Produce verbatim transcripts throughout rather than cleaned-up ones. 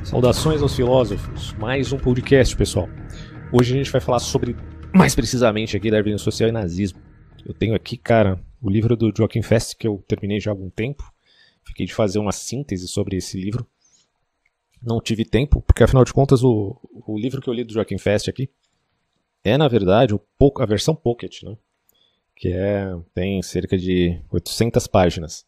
Saudações aos filósofos, mais um podcast, pessoal. Hoje a gente vai falar sobre, mais precisamente aqui, darwinismo social e nazismo. Eu tenho aqui, cara, o livro do Joachim Fest, que eu terminei já há algum tempo. Fiquei de fazer uma síntese sobre esse livro. Não tive tempo, porque afinal de contas o, o livro que eu li do Joachim Fest aqui é, na verdade, o, a versão Pocket, né? Que é, tem cerca de oitocentas páginas.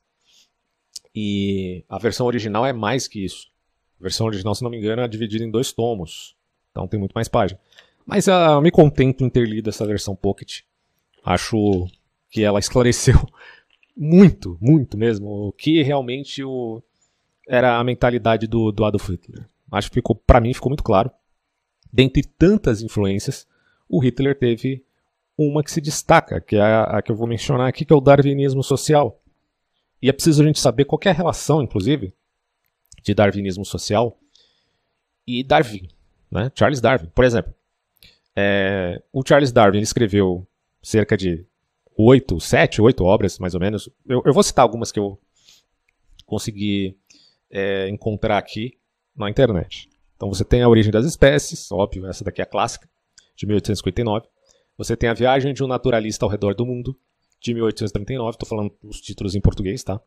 E a versão original é mais que isso. A versão original, se não me engano, é dividida em dois tomos. Então tem muito mais páginas. Mas uh, eu me contento em ter lido essa versão Pocket. Acho que ela esclareceu muito, muito mesmo, o que realmente o, era a mentalidade do, do Adolf Hitler. Acho que ficou, para mim ficou muito claro. Dentre tantas influências, o Hitler teve uma que se destaca, que é a, a que eu vou mencionar aqui, que é o darwinismo social. E é preciso a gente saber qual é a relação, inclusive, de darwinismo social e Darwin, né? Charles Darwin, por exemplo. É, o Charles Darwin ele escreveu cerca de oito, sete, oito obras, mais ou menos. Eu, eu vou citar algumas que eu consegui é, encontrar aqui na internet. Então você tem A Origem das Espécies, óbvio, essa daqui é a clássica, de mil oitocentos e cinquenta e nove. Você tem A Viagem de um Naturalista ao Redor do Mundo, de mil oitocentos e trinta e nove. Estou falando os títulos em português, tá?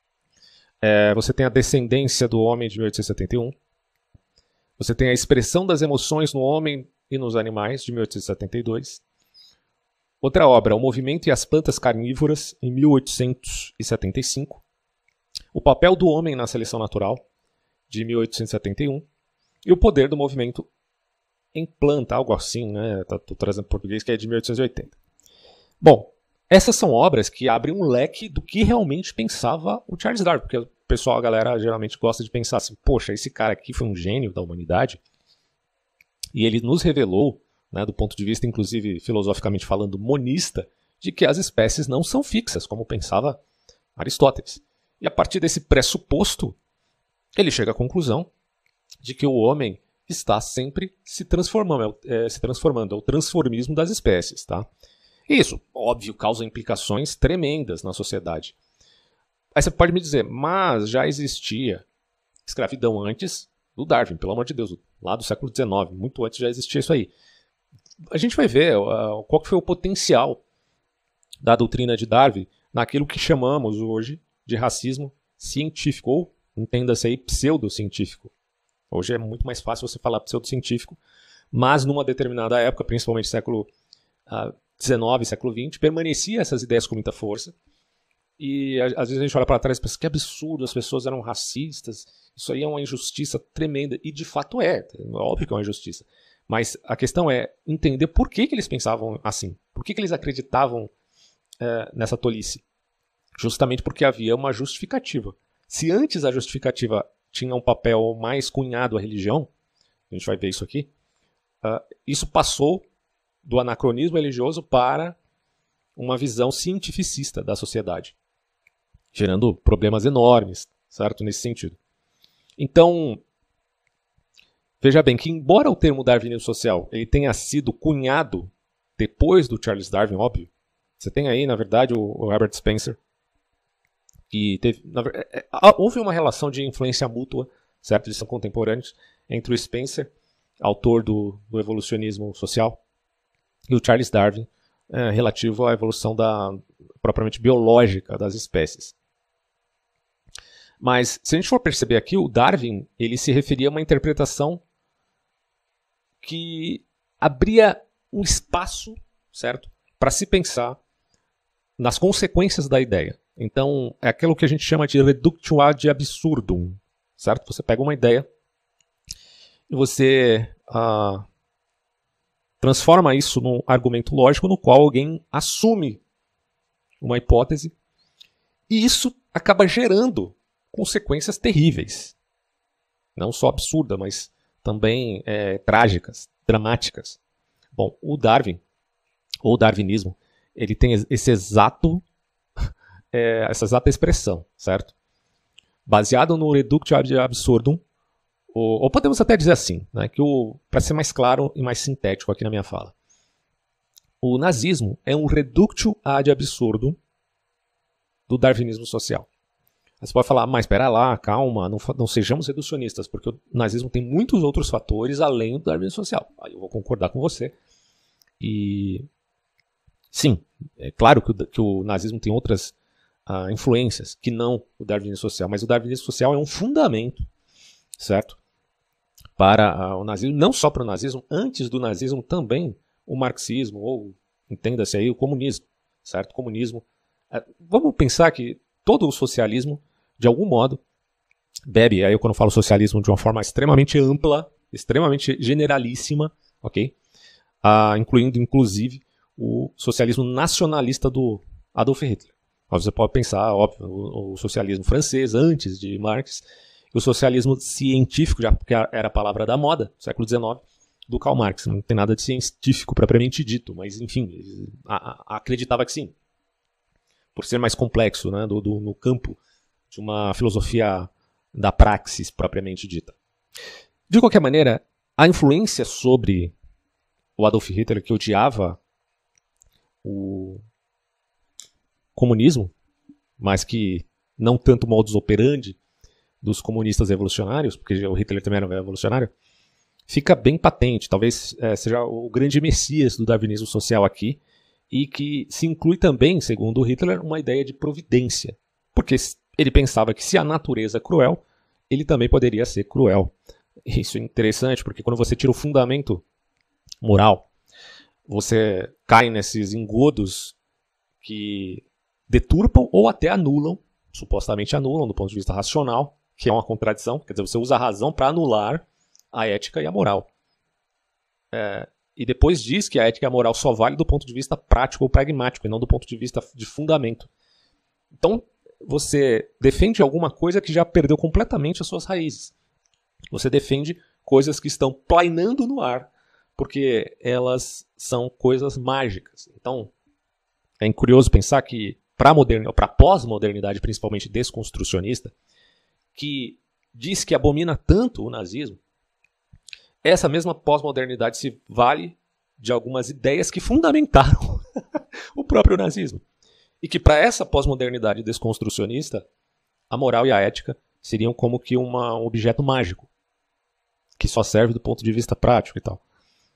É, você tem A Descendência do Homem, de mil oitocentos e setenta e um. Você tem A Expressão das Emoções no Homem e nos Animais, de mil oitocentos e setenta e dois. Outra obra, O Movimento e as Plantas Carnívoras, em mil oitocentos e setenta e cinco. O Papel do Homem na Seleção Natural, de mil oitocentos e setenta e um. E O Poder do Movimento em Planta, algo assim, né? Estou trazendo português, que é de mil oitocentos e oitenta. Bom, essas são obras que abrem um leque do que realmente pensava o Charles Darwin, porque o pessoal, a galera, geralmente gosta de pensar assim, poxa, esse cara aqui foi um gênio da humanidade, e ele nos revelou, né, do ponto de vista, inclusive, filosoficamente falando, monista, de que as espécies não são fixas, como pensava Aristóteles. E a partir desse pressuposto, ele chega à conclusão de que o homem está sempre se transformando, é, se transformando, é o transformismo das espécies, tá? Isso, óbvio, causa implicações tremendas na sociedade. Aí você pode me dizer, mas já existia escravidão antes do Darwin, pelo amor de Deus, lá do século dezenove, muito antes já existia isso aí. A gente vai ver uh, qual que foi o potencial da doutrina de Darwin naquilo que chamamos hoje de racismo científico, ou, entenda-se aí, pseudocientífico. Hoje é muito mais fácil você falar pseudocientífico, mas numa determinada época, principalmente século uh, dezenove, século vinte, permanecia essas ideias com muita força. E às vezes a gente olha para trás e pensa que absurdo, as pessoas eram racistas, isso aí é uma injustiça tremenda. E de fato é, é óbvio que é uma injustiça. Mas a questão é entender por que, que eles pensavam assim, por que, que eles acreditavam é, nessa tolice. Justamente porque havia uma justificativa. Se antes a justificativa tinha um papel mais cunhado à religião, a gente vai ver isso aqui, uh, isso passou do anacronismo religioso para uma visão cientificista da sociedade, gerando problemas enormes, certo? Nesse sentido. Então, veja bem que embora o termo darwinismo social ele tenha sido cunhado depois do Charles Darwin, óbvio, você tem aí, na verdade, o, o Herbert Spencer, que teve, na, é, houve uma relação de influência mútua, certo? Eles são contemporâneos, entre o Spencer, autor do, do evolucionismo social, e o Charles Darwin, é, relativo à evolução da, propriamente biológica das espécies. Mas, se a gente for perceber aqui, o Darwin ele se referia a uma interpretação que abria um espaço, certo, para se pensar nas consequências da ideia. Então, é aquilo que a gente chama de reductio ad absurdum, certo? Você pega uma ideia e você ah, transforma isso num argumento lógico no qual alguém assume uma hipótese e isso acaba gerando consequências terríveis. Não só absurdas, mas também é, trágicas, dramáticas. Bom, o Darwin, ou darwinismo, ele tem esse exato, é, essa exata expressão, certo? Baseado no reductio ad absurdum, ou, ou podemos até dizer assim, né, que para ser mais claro e mais sintético aqui na minha fala, o nazismo é um reductio ad absurdum do darwinismo social. Você pode falar, mas espera lá, calma, não, não sejamos reducionistas, porque o nazismo tem muitos outros fatores além do darwinismo social. Aí eu vou concordar com você. E sim, é claro que o, que o nazismo tem outras uh, influências que não o darwinismo social, mas o darwinismo social é um fundamento, certo? Para uh, o nazismo, não só para o nazismo, antes do nazismo também o marxismo, ou entenda-se aí o comunismo, certo? O comunismo. Uh, vamos pensar que todo o socialismo, de algum modo, bebe, aí eu quando falo socialismo de uma forma extremamente ampla, extremamente generalíssima, ok? Uh, incluindo, inclusive, o socialismo nacionalista do Adolf Hitler. Você pode pensar, óbvio, o, o socialismo francês, antes de Marx, e o socialismo científico, já porque era a palavra da moda, século dezenove, do Karl Marx. Não tem nada de científico propriamente dito, mas, enfim, a, a, acreditava que sim. Por ser mais complexo, né, do, do, no campo de uma filosofia da praxis propriamente dita. De qualquer maneira, a influência sobre o Adolf Hitler, que odiava o comunismo, mas que não tanto modus operandi dos comunistas revolucionários, porque o Hitler também era um revolucionário, fica bem patente. Talvez é, seja o grande messias do darwinismo social aqui, e que se inclui também, segundo Hitler, uma ideia de providência. Porque ele pensava que se a natureza é cruel, ele também poderia ser cruel. Isso é interessante, porque quando você tira o fundamento moral, você cai nesses engodos que deturpam ou até anulam, supostamente anulam do ponto de vista racional, que é uma contradição. Quer dizer, você usa a razão para anular a ética e a moral. É, e depois diz que a ética e a moral só vale do ponto de vista prático ou pragmático, e não do ponto de vista de fundamento. Então, você defende alguma coisa que já perdeu completamente as suas raízes. Você defende coisas que estão plainando no ar, porque elas são coisas mágicas. Então, é curioso pensar que para a pós-modernidade, principalmente desconstrucionista, que diz que abomina tanto o nazismo, essa mesma pós-modernidade se vale de algumas ideias que fundamentaram o próprio nazismo. E que para essa pós-modernidade desconstrucionista, a moral e a ética seriam como que uma, um objeto mágico, que só serve do ponto de vista prático e tal.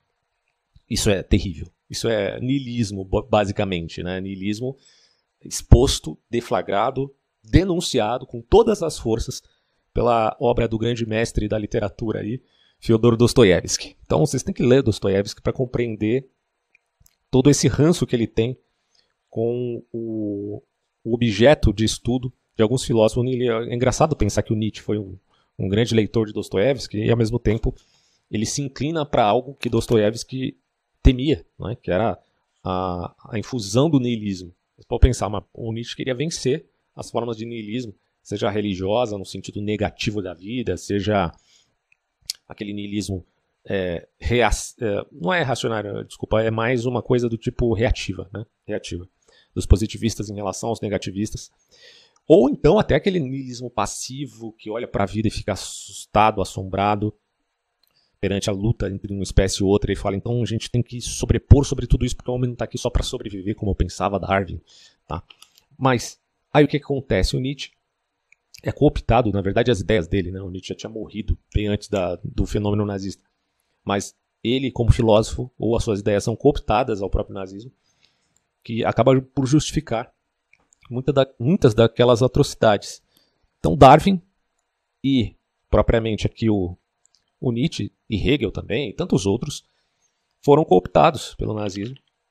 Isso é terrível. Isso é niilismo, basicamente, né? Niilismo exposto, deflagrado, denunciado com todas as forças pela obra do grande mestre da literatura aí, Fyodor Dostoiévski. Então vocês têm que ler Dostoiévski para compreender todo esse ranço que ele tem com o, o objeto de estudo de alguns filósofos. É engraçado pensar que o Nietzsche foi um, um grande leitor de Dostoiévski e, ao mesmo tempo, ele se inclina para algo que Dostoiévski temia, né? Que era a, a infusão do niilismo. Você pode pensar, mas o Nietzsche queria vencer as formas de niilismo, seja religiosa, no sentido negativo da vida, seja aquele niilismo é, rea, é, não é reacionário, desculpa, é mais uma coisa do tipo reativa, né? Reativa, dos positivistas em relação aos negativistas. Ou então até aquele niilismo passivo que olha para a vida e fica assustado, assombrado perante a luta entre uma espécie e outra e fala, então a gente tem que sobrepor sobre tudo isso porque o homem não está aqui só para sobreviver, como eu pensava Darwin. Tá? Mas aí o que, que acontece? O Nietzsche é cooptado, na verdade, as ideias dele, né? O Nietzsche já tinha morrido bem antes da, do fenômeno nazista. Mas ele, como filósofo, ou as suas ideias são cooptadas ao próprio nazismo, que acaba por justificar muita da, muitas daquelas atrocidades. Então Darwin e, propriamente aqui, o, o Nietzsche e Hegel também, e tantos outros, foram cooptados pelo nazismo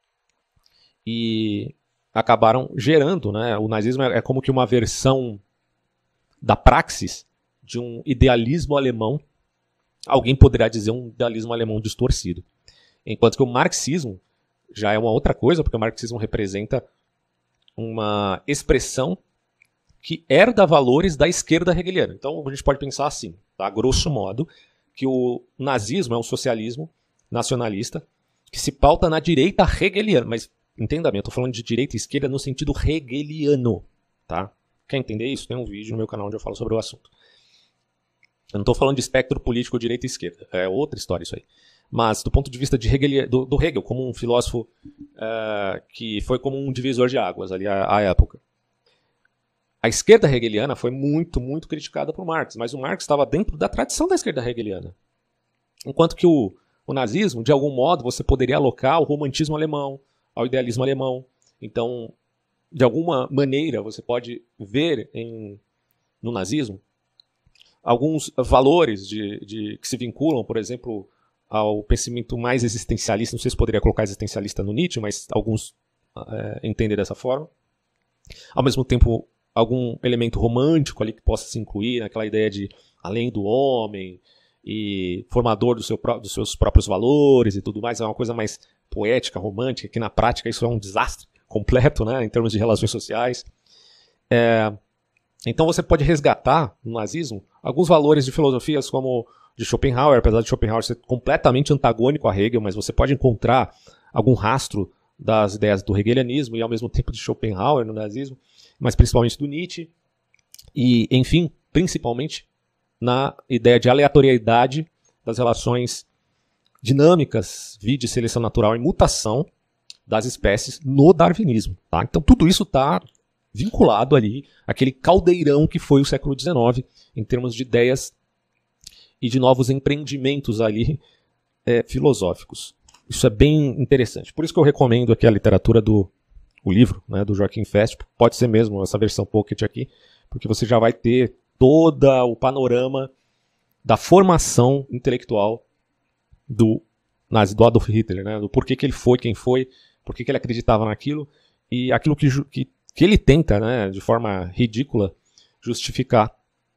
e acabaram gerando, né? O nazismo é, é como que uma versão da praxis de um idealismo alemão, alguém poderá dizer um idealismo alemão distorcido. Enquanto que o marxismo já é uma outra coisa, porque o marxismo representa uma expressão que herda valores da esquerda hegeliana. Então a gente pode pensar assim, tá? Grosso modo, que o nazismo é um socialismo nacionalista que se pauta na direita hegeliana. Mas entenda bem, eu estou falando de direita e esquerda no sentido hegeliano, tá? Quer entender isso? Tem um vídeo no meu canal onde eu falo sobre o assunto. Eu não estou falando de espectro político direita e esquerda. É outra história isso aí. Mas do ponto de vista de Hegel, do, do Hegel, como um filósofo uh, que foi como um divisor de águas ali à, à época. a esquerda hegeliana foi muito, muito criticada por Marx, mas o Marx estava dentro da tradição da esquerda hegeliana. Enquanto que o, o nazismo, de algum modo, você poderia alocar ao romantismo alemão, ao idealismo alemão. Então, de alguma maneira, você pode ver em, no nazismo alguns valores de, de, que se vinculam, por exemplo, ao pensamento mais existencialista. Não sei se poderia colocar existencialista no Nietzsche, mas alguns é, entendem dessa forma. Ao mesmo tempo, algum elemento romântico ali que possa se incluir naquela ideia de além do homem e formador do seu, dos seus próprios valores e tudo mais. É uma coisa mais poética, romântica, que na prática isso é um desastre completo, né, em termos de relações sociais. É, então você pode resgatar no nazismo alguns valores de filosofias como de Schopenhauer, apesar de Schopenhauer ser completamente antagônico a Hegel, mas você pode encontrar algum rastro das ideias do hegelianismo e ao mesmo tempo de Schopenhauer no nazismo, mas principalmente do Nietzsche, e, enfim, principalmente na ideia de aleatoriedade das relações dinâmicas, vide seleção natural e mutação das espécies no darwinismo. Tá? Então tudo isso está vinculado ali àquele caldeirão que foi o século dezenove, em termos de ideias e de novos empreendimentos ali é, filosóficos. Isso é bem interessante. Por isso que eu recomendo aqui a literatura do o livro, né, do Joachim Fest. Pode ser mesmo essa versão pocket aqui, porque você já vai ter todo o panorama da formação intelectual do, do Adolf Hitler, né, do porquê que ele foi quem foi, porquê que ele acreditava naquilo, e aquilo que, que, que ele tenta, né, de forma ridícula, justificar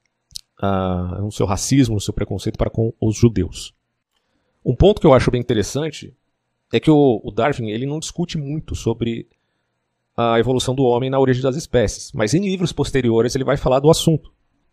uh, o seu racismo, o seu preconceito para com os judeus. Um ponto que eu acho bem interessante é que o, o Darwin ele não discute muito sobre a evolução do homem na origem das espécies, mas em livros posteriores ele vai falar do assunto.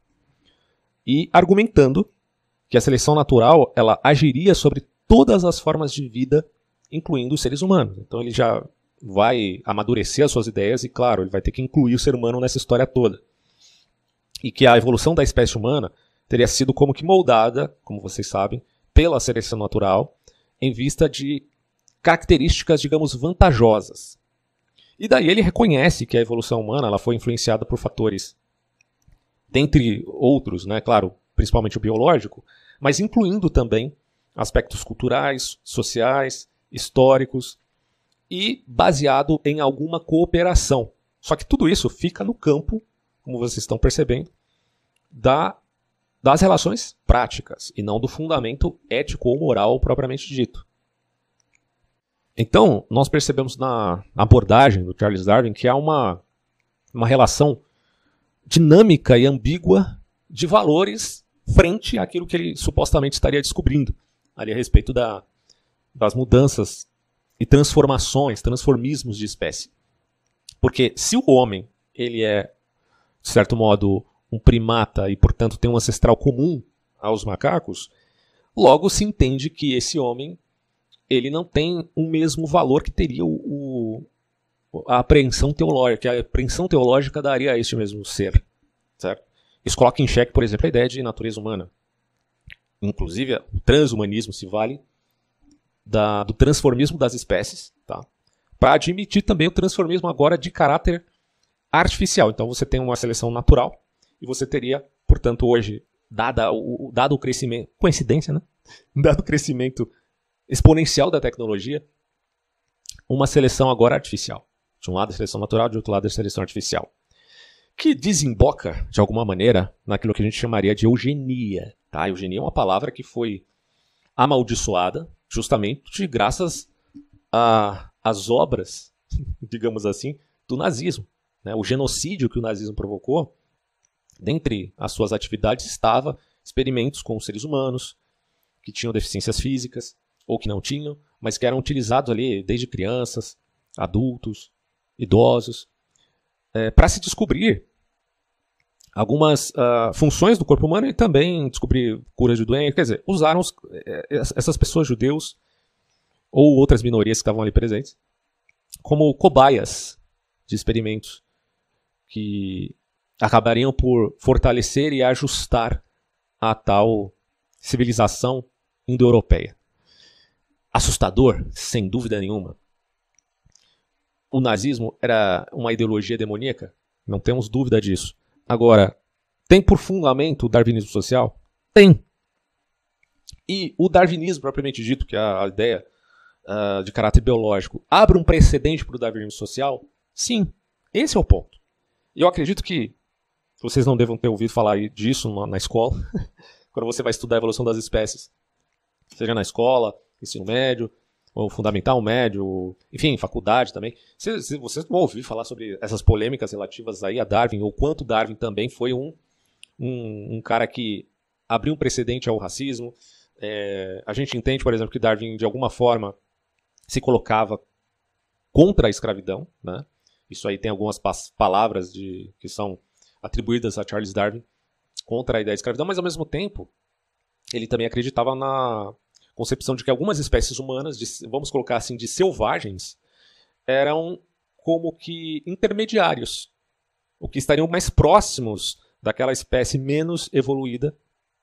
E argumentando que a seleção natural ela agiria sobre todas as formas de vida, incluindo os seres humanos. Então ele já vai amadurecer as suas ideias e, claro, ele vai ter que incluir o ser humano nessa história toda. E que a evolução da espécie humana teria sido como que moldada, como vocês sabem, pela seleção natural, em vista de características, digamos, vantajosas. E daí ele reconhece que a evolução humana ela foi influenciada por fatores, dentre outros, né, claro, principalmente o biológico, mas incluindo também aspectos culturais, sociais, históricos e baseado em alguma cooperação. Só que tudo isso fica no campo, como vocês estão percebendo, da, das relações práticas e não do fundamento ético ou moral propriamente dito. Então, nós percebemos na abordagem do Charles Darwin que há uma, uma relação dinâmica e ambígua de valores frente àquilo que ele supostamente estaria descobrindo ali a respeito da, das mudanças e transformações, transformismos de espécie. Porque se o homem ele é, de certo modo, um primata e, portanto, tem um ancestral comum aos macacos, logo se entende que esse homem ele não tem o mesmo valor que teria o, o, a apreensão teológica, que a apreensão teológica daria a este mesmo ser. Certo? Isso coloca em xeque, por exemplo, a ideia de natureza humana. Inclusive, o transhumanismo se vale da, do transformismo das espécies, tá? Para admitir também o transformismo agora de caráter artificial. Então você tem uma seleção natural e você teria, portanto, hoje, dada o, dado o crescimento, coincidência, né? Dado o crescimento exponencial da tecnologia, uma seleção agora artificial. De um lado a seleção natural, de outro lado a seleção artificial. Que desemboca, de alguma maneira, naquilo que a gente chamaria de eugenia. Tá? Eugenia é uma palavra que foi amaldiçoada justamente graças às obras, digamos assim, do nazismo. Né? O genocídio que o nazismo provocou, dentre as suas atividades, estava experimentos com seres humanos que tinham deficiências físicas, ou que não tinham, mas que eram utilizados ali desde crianças, adultos, idosos, é, para se descobrir algumas uh, funções do corpo humano e também descobrir curas de doenças. Quer dizer, usaram os, essas pessoas judeus ou outras minorias que estavam ali presentes como cobaias de experimentos que acabariam por fortalecer e ajustar a tal civilização indo-europeia. Assustador, sem dúvida nenhuma. O nazismo era uma ideologia demoníaca? Não temos dúvida disso. Agora, tem por fundamento o darwinismo social? Tem. E o darwinismo, propriamente dito, que é a ideia uh, de caráter biológico, abre um precedente para o darwinismo social? Sim. Esse é o ponto. E eu acredito que vocês não devam ter ouvido falar disso na, na escola, quando você vai estudar a evolução das espécies. Seja na escola, ensino médio, ou fundamental, médio, enfim, faculdade também. Se, se vocês vão ouvir falar sobre essas polêmicas relativas aí a Darwin, ou quanto Darwin também foi um, um, um cara que abriu um precedente ao racismo. É, a gente entende, por exemplo, que Darwin, de alguma forma, se colocava contra a escravidão, né? Isso aí tem algumas palavras de, que são atribuídas a Charles Darwin contra a ideia de escravidão, mas ao mesmo tempo ele também acreditava na concepção de que algumas espécies humanas, de, vamos colocar assim, de selvagens, eram como que intermediários, o que estariam mais próximos daquela espécie menos evoluída,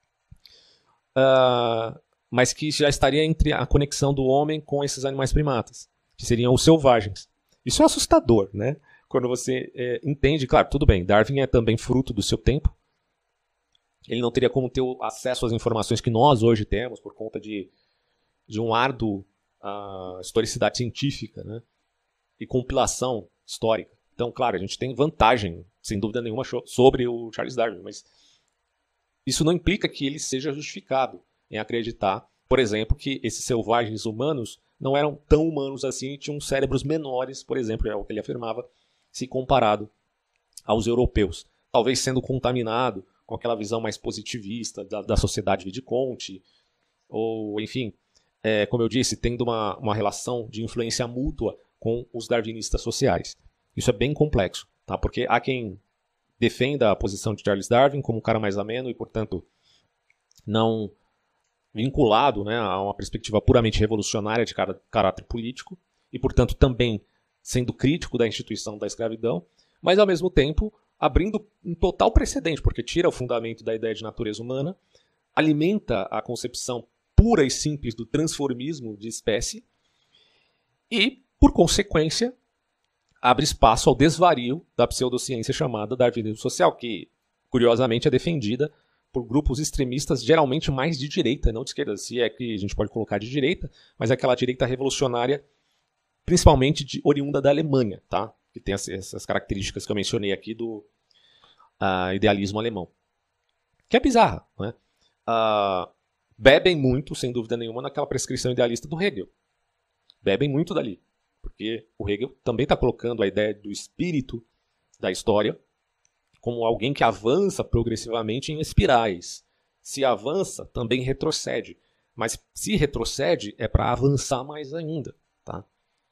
uh, mas que já estaria entre a conexão do homem com esses animais primatas, que seriam os selvagens. Isso é assustador, né? Quando você é, entende, claro, tudo bem, Darwin é também fruto do seu tempo, ele não teria como ter acesso às informações que nós hoje temos por conta de, de um árduo uh, historicidade científica, né? E compilação histórica. Então, claro, a gente tem vantagem, sem dúvida nenhuma, sobre o Charles Darwin, mas isso não implica que ele seja justificado em acreditar, por exemplo, que esses selvagens humanos não eram tão humanos assim e tinham cérebros menores, por exemplo, é o que ele afirmava, se comparado aos europeus. Talvez sendo contaminado com aquela visão mais positivista da, da sociedade de Comte, ou, enfim, é, como eu disse, tendo uma, uma relação de influência mútua com os darwinistas sociais. Isso é bem complexo, tá? Porque há quem defenda a posição de Charles Darwin como um cara mais ameno e, portanto, não vinculado, né, a uma perspectiva puramente revolucionária de car- caráter político e, portanto, também sendo crítico da instituição da escravidão, mas, ao mesmo tempo, abrindo um total precedente, porque tira o fundamento da ideia de natureza humana, alimenta a concepção pura e simples do transformismo de espécie e, por consequência, abre espaço ao desvario da pseudociência chamada darwinismo social, que, curiosamente, é defendida por grupos extremistas, geralmente mais de direita, não de esquerda, se é que a gente pode colocar de direita, mas é aquela direita revolucionária, principalmente de, oriunda da Alemanha, tá? Que tem essas características que eu mencionei aqui do uh, idealismo alemão. Que é bizarra, né? Uh, bebem muito, sem dúvida nenhuma, naquela prescrição idealista do Hegel. Bebem muito dali, porque o Hegel também está colocando a ideia do espírito da história como alguém que avança progressivamente em espirais. Se avança, também retrocede. Mas se retrocede, é para avançar mais ainda. Tá?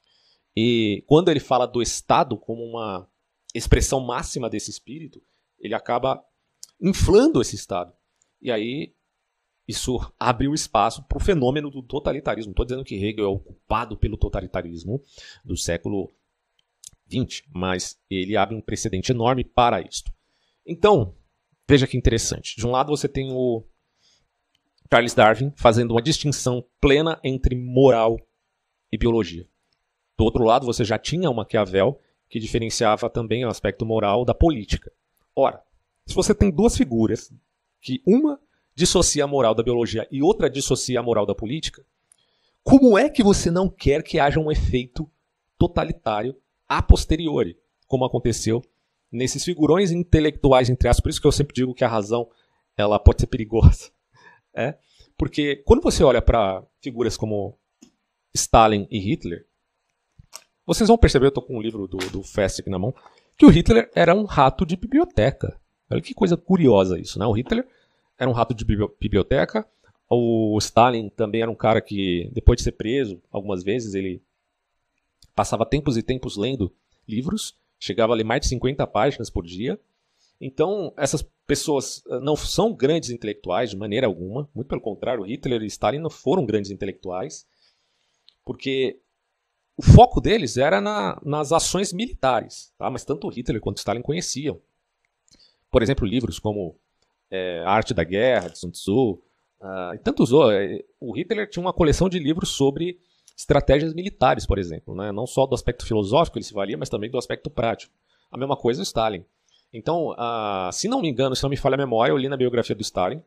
E quando ele fala do Estado como uma expressão máxima desse espírito, ele acaba inflando esse Estado. E aí isso abre o espaço para o fenômeno do totalitarismo. Não estou dizendo que Hegel é o culpado pelo totalitarismo do século vinte, mas ele abre um precedente enorme para isto. Então, veja que interessante. De um lado você tem o Charles Darwin fazendo uma distinção plena entre moral e biologia. Do outro lado você já tinha o Maquiavel, que diferenciava também o aspecto moral da política. Ora, se você tem duas figuras, que uma dissocia a moral da biologia e outra dissocia a moral da política, como é que você não quer que haja um efeito totalitário a posteriori, como aconteceu nesses figurões intelectuais, entre aspas? Por isso que eu sempre digo que a razão ela pode ser perigosa. É? Porque quando você olha para figuras como Stalin e Hitler, vocês vão perceber, eu estou com um livro do, do Fest aqui na mão, que o Hitler era um rato de biblioteca. Olha que coisa curiosa isso, né? O Hitler era um rato de biblioteca, o Stalin também era um cara que, depois de ser preso algumas vezes, ele passava tempos e tempos lendo livros, chegava a ler mais de cinquenta páginas por dia. Então, essas pessoas não são grandes intelectuais de maneira alguma, muito pelo contrário, Hitler e Stalin não foram grandes intelectuais, porque o foco deles era na, nas ações militares, tá? Mas tanto Hitler quanto Stalin conheciam. Por exemplo, livros como é, A Arte da Guerra, de Sun Tzu, uh, e tantos outros. O Hitler tinha uma coleção de livros sobre estratégias militares, por exemplo, né? Não só do aspecto filosófico ele se valia, mas também do aspecto prático. A mesma coisa o Stalin. Então, uh, se não me engano, se não me falha a memória, eu li na biografia do Stalin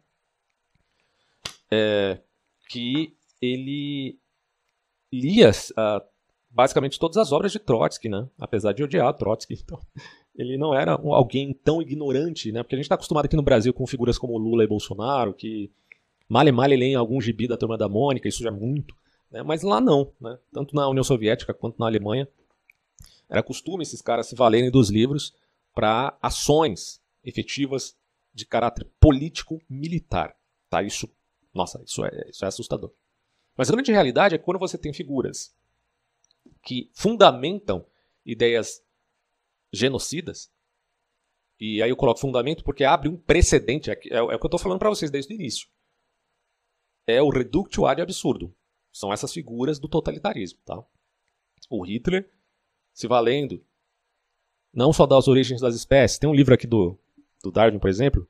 é, que ele lia uh, basicamente todas as obras de Trotsky, né? Apesar de odiar Trotsky. Então, ele não era um, alguém tão ignorante, né? Porque a gente está acostumado aqui no Brasil com figuras como Lula e Bolsonaro, que male male leem algum gibi da Turma da Mônica, isso já é muito, né? Mas lá não, né? Tanto na União Soviética quanto na Alemanha, era costume esses caras se valerem dos livros para ações efetivas de caráter político-militar. Tá? Isso, nossa, isso é, isso é assustador. Mas a grande realidade é que quando você tem figuras que fundamentam ideias genocidas, e aí eu coloco fundamento porque abre um precedente, é, é, é o que eu estou falando para vocês desde o início. É o reductio ad absurdum. São essas figuras do totalitarismo. Tá? O Hitler se valendo não só das origens das espécies. Tem um livro aqui do, do Darwin, por exemplo,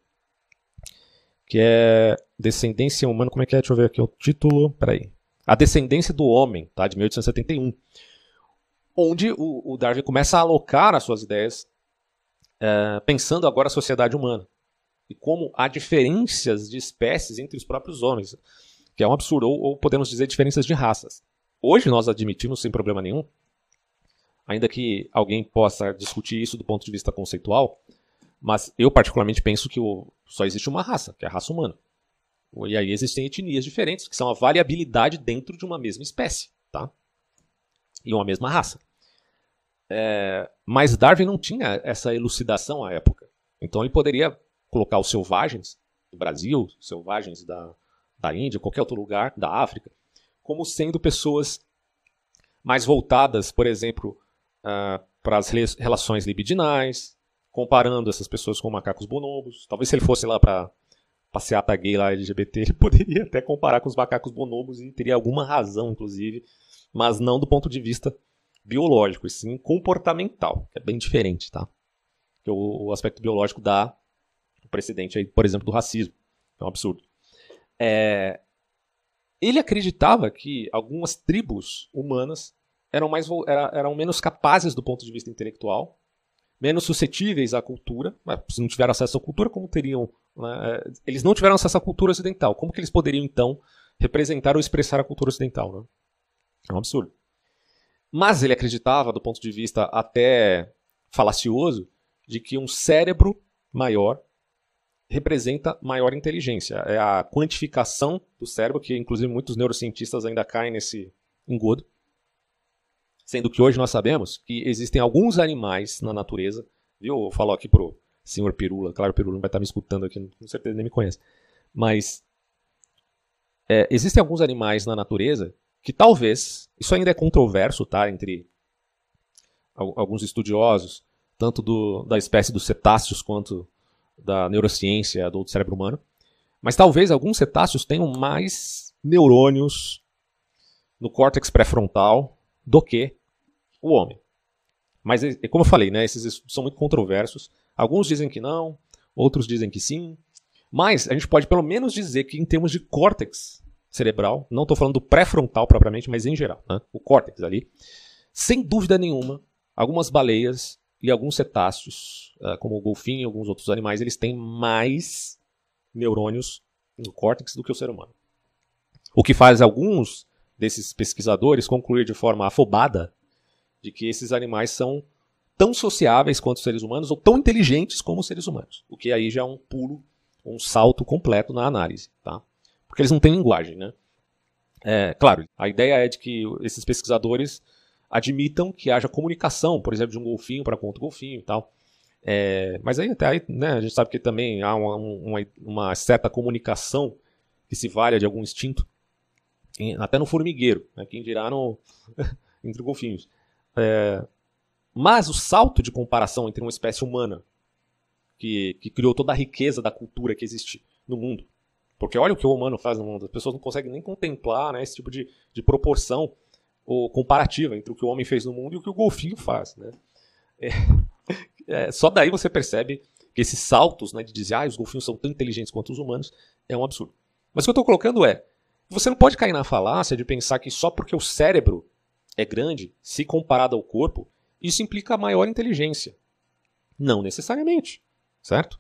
que é Descendência Humana. Como é que é? Deixa eu ver aqui o título. Peraí. A Descendência do Homem, tá? De mil oitocentos e setenta e um. Onde o, o Darwin começa a alocar as suas ideias é, pensando agora a sociedade humana. E como há diferenças de espécies entre os próprios homens. Que é um absurdo. Ou, ou podemos dizer diferenças de raças. Hoje nós admitimos sem problema nenhum, ainda que alguém possa discutir isso do ponto de vista conceitual, mas eu particularmente penso que o, só existe uma raça, que é a raça humana. E aí existem etnias diferentes, que são a variabilidade dentro de uma mesma espécie, tá? E uma mesma raça. É, mas Darwin não tinha essa elucidação à época. Então ele poderia colocar os selvagens do Brasil, selvagens da, da Índia, qualquer outro lugar, da África, como sendo pessoas mais voltadas, por exemplo, Uh, para as relações libidinais, comparando essas pessoas com macacos bonobos. Talvez se ele fosse lá para passeata gay lá, L G B T, ele poderia até comparar com os macacos bonobos e teria alguma razão, inclusive, mas não do ponto de vista biológico, e sim comportamental, que é bem diferente, tá? Porque o, o aspecto biológico dá o precedente aí, por exemplo, do racismo. É um absurdo. É... Ele acreditava que algumas tribos humanas Eram, mais, eram menos capazes do ponto de vista intelectual, menos suscetíveis à cultura. Se não tiveram acesso à cultura, como teriam? Né? Eles não tiveram acesso à cultura ocidental. Como que eles poderiam, então, representar ou expressar a cultura ocidental? Né? É um absurdo. Mas ele acreditava, do ponto de vista até falacioso, de que um cérebro maior representa maior inteligência. É a quantificação do cérebro, que inclusive muitos neurocientistas ainda caem nesse engodo. Sendo que hoje nós sabemos que existem alguns animais na natureza, viu? Eu falo aqui pro senhor Pirula, claro, o Pirula não vai estar me escutando aqui, com certeza nem me conhece. Mas é, existem alguns animais na natureza que talvez, isso ainda é controverso, tá? Entre alguns estudiosos, tanto do, da espécie dos cetáceos quanto da neurociência do cérebro humano, mas talvez alguns cetáceos tenham mais neurônios no córtex pré-frontal do que o homem. Mas, como eu falei, né, esses estudos são muito controversos. Alguns dizem que não, outros dizem que sim. Mas a gente pode pelo menos dizer que em termos de córtex cerebral, não estou falando do pré-frontal propriamente, mas em geral, né, o córtex ali, sem dúvida nenhuma, algumas baleias e alguns cetáceos, como o golfinho e alguns outros animais, eles têm mais neurônios no córtex do que o ser humano. O que faz alguns desses pesquisadores concluir de forma afobada de que esses animais são tão sociáveis quanto os seres humanos ou tão inteligentes como os seres humanos. O que aí já é um pulo, um salto completo na análise, tá? Porque eles não têm linguagem, né? É, claro, a ideia é de que esses pesquisadores admitam que haja comunicação, por exemplo, de um golfinho para com outro golfinho e tal. É, mas aí até aí, né, a gente sabe que também há uma, uma, uma certa comunicação que se valha de algum instinto, até no formigueiro, né, quem dirá no, entre golfinhos. É, mas o salto de comparação entre uma espécie humana que, que criou toda a riqueza da cultura que existe no mundo, porque olha o que o humano faz no mundo, as pessoas não conseguem nem contemplar, né, esse tipo de, de proporção ou comparativa entre o que o homem fez no mundo e o que o golfinho faz, né? É, é, só daí você percebe que esses saltos, né, de dizer ah, os golfinhos são tão inteligentes quanto os humanos é um absurdo. Mas o que eu estou colocando é, você não pode cair na falácia de pensar que só porque o cérebro é grande, se comparado ao corpo, isso implica maior inteligência. Não necessariamente, certo?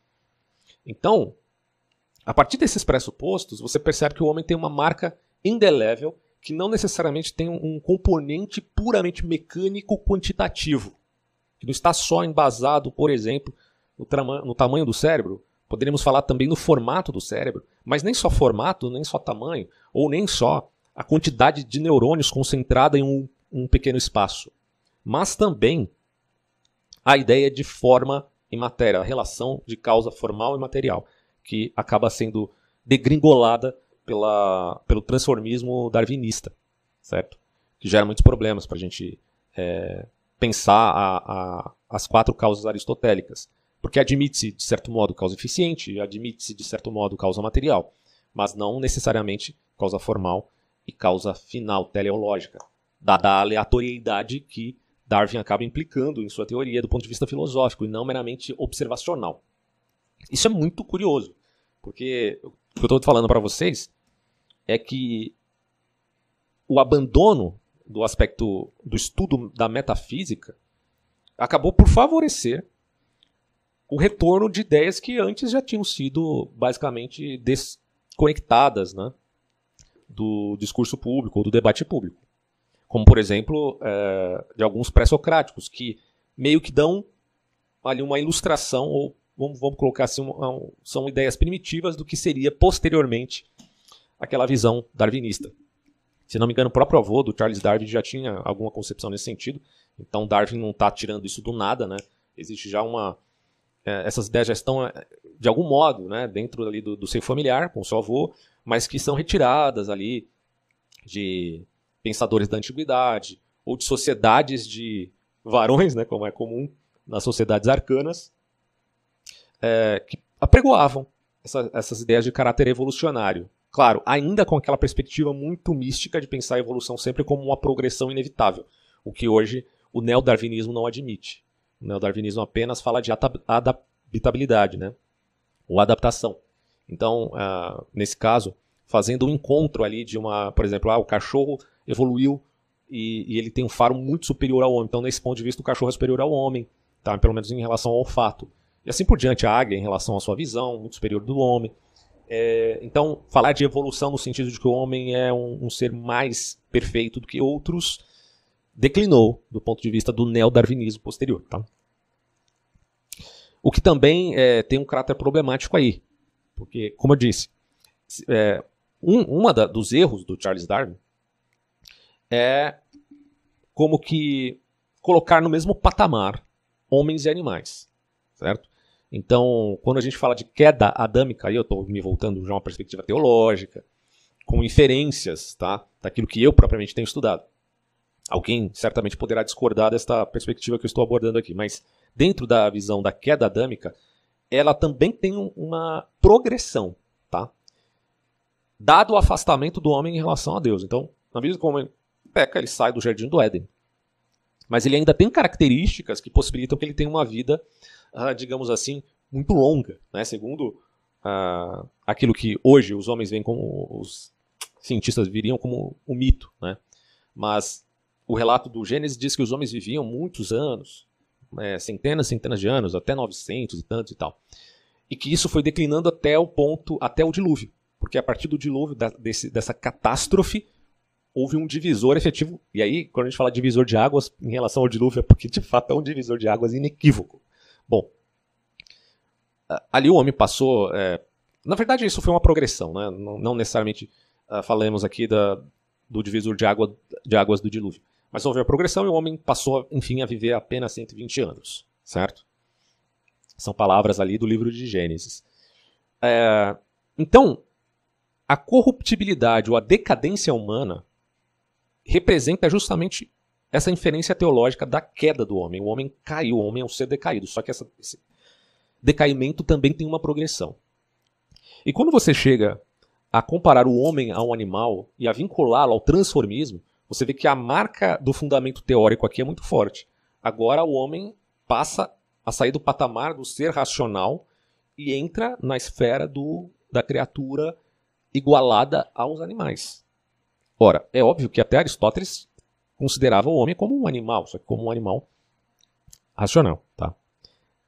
Então, a partir desses pressupostos, você percebe que o homem tem uma marca indelével que não necessariamente tem um componente puramente mecânico quantitativo, que não está só embasado, por exemplo, no, no tamanho do cérebro. Poderíamos falar também no formato do cérebro, mas nem só formato, nem só tamanho, ou nem só a quantidade de neurônios concentrada em um, um pequeno espaço, mas também a ideia de forma e matéria, a relação de causa formal e material, que acaba sendo degringolada pela, pelo transformismo darwinista, certo? Que gera muitos problemas para a gente é, pensar a, a, as quatro causas aristotélicas. Porque admite-se, de certo modo, causa eficiente, admite-se, de certo modo, causa material, mas não necessariamente causa formal e causa final, teleológica, dada a aleatoriedade que Darwin acaba implicando em sua teoria do ponto de vista filosófico e não meramente observacional. Isso é muito curioso, porque o que eu estou falando para vocês é que o abandono do aspecto do estudo da metafísica acabou por favorecer o retorno de ideias que antes já tinham sido basicamente desconectadas, né, do discurso público ou do debate público. Como, por exemplo, é, de alguns pré-socráticos, que meio que dão ali uma ilustração, ou vamos, vamos colocar assim, um, um, são ideias primitivas do que seria posteriormente aquela visão darwinista. Se não me engano, o próprio avô do Charles Darwin já tinha alguma concepção nesse sentido, então Darwin não está tirando isso do nada, né? Existe já uma... É, essas ideias já estão, de algum modo, né, dentro ali do, do seio familiar, com o seu avô, mas que são retiradas ali de pensadores da antiguidade, ou de sociedades de varões, né, como é comum nas sociedades arcanas, é, que apregoavam essa, essas ideias de caráter evolucionário. Claro, ainda com aquela perspectiva muito mística de pensar a evolução sempre como uma progressão inevitável, o que hoje o neodarwinismo não admite. O neodarwinismo apenas fala de adaptabilidade, né? Ou adaptação. Então, uh, nesse caso, fazendo um encontro ali de uma... Por exemplo, ah, o cachorro evoluiu e, e ele tem um faro muito superior ao homem. Então, nesse ponto de vista, o cachorro é superior ao homem, tá? Pelo menos em relação ao olfato. E assim por diante, a águia em relação à sua visão, muito superior do homem. É, então, falar de evolução no sentido de que o homem é um, um ser mais perfeito do que outros... declinou do ponto de vista do neodarwinismo posterior. Tá? O que também é, tem um caráter problemático aí. Porque, como eu disse, é, um uma da, dos erros do Charles Darwin é como que colocar no mesmo patamar homens e animais. Certo? Então, quando a gente fala de queda adâmica, aí eu estou me voltando já a uma perspectiva teológica, com inferências, tá, daquilo que eu propriamente tenho estudado. Alguém certamente poderá discordar desta perspectiva que eu estou abordando aqui, mas dentro da visão da queda adâmica, ela também tem uma progressão, tá? Dado o afastamento do homem em relação a Deus. Então, na medida que o homem peca, ele sai do jardim do Éden. Mas ele ainda tem características que possibilitam que ele tenha uma vida, uh, digamos assim, muito longa, né? Segundo uh, aquilo que hoje os homens veem como, os cientistas viriam como um mito, né? Mas o relato do Gênesis diz que os homens viviam muitos anos, é, centenas e centenas de anos, até novecentos e tantos e tal. E que isso foi declinando até o ponto, até o dilúvio. Porque a partir do dilúvio, da, desse, dessa catástrofe, houve um divisor efetivo. E aí, quando a gente fala divisor de águas em relação ao dilúvio, é porque de fato é um divisor de águas inequívoco. Bom, ali o homem passou... É, na verdade, isso foi uma progressão, né? Não, não necessariamente uh, falamos aqui da, do divisor de, água, de águas do dilúvio. Mas houve a progressão e o homem passou, enfim, a viver apenas cento e vinte anos, certo? São palavras ali do livro de Gênesis. É, então, a corruptibilidade ou a decadência humana representa justamente essa inferência teológica da queda do homem. O homem caiu, o homem é um ser decaído, só que essa, esse decaimento também tem uma progressão. E quando você chega a comparar o homem a um animal e a vinculá-lo ao transformismo, você vê que a marca do fundamento teórico aqui é muito forte. Agora o homem passa a sair do patamar do ser racional e entra na esfera do, da criatura igualada aos animais. Ora, é óbvio que até Aristóteles considerava o homem como um animal, só que como um animal racional. Tá?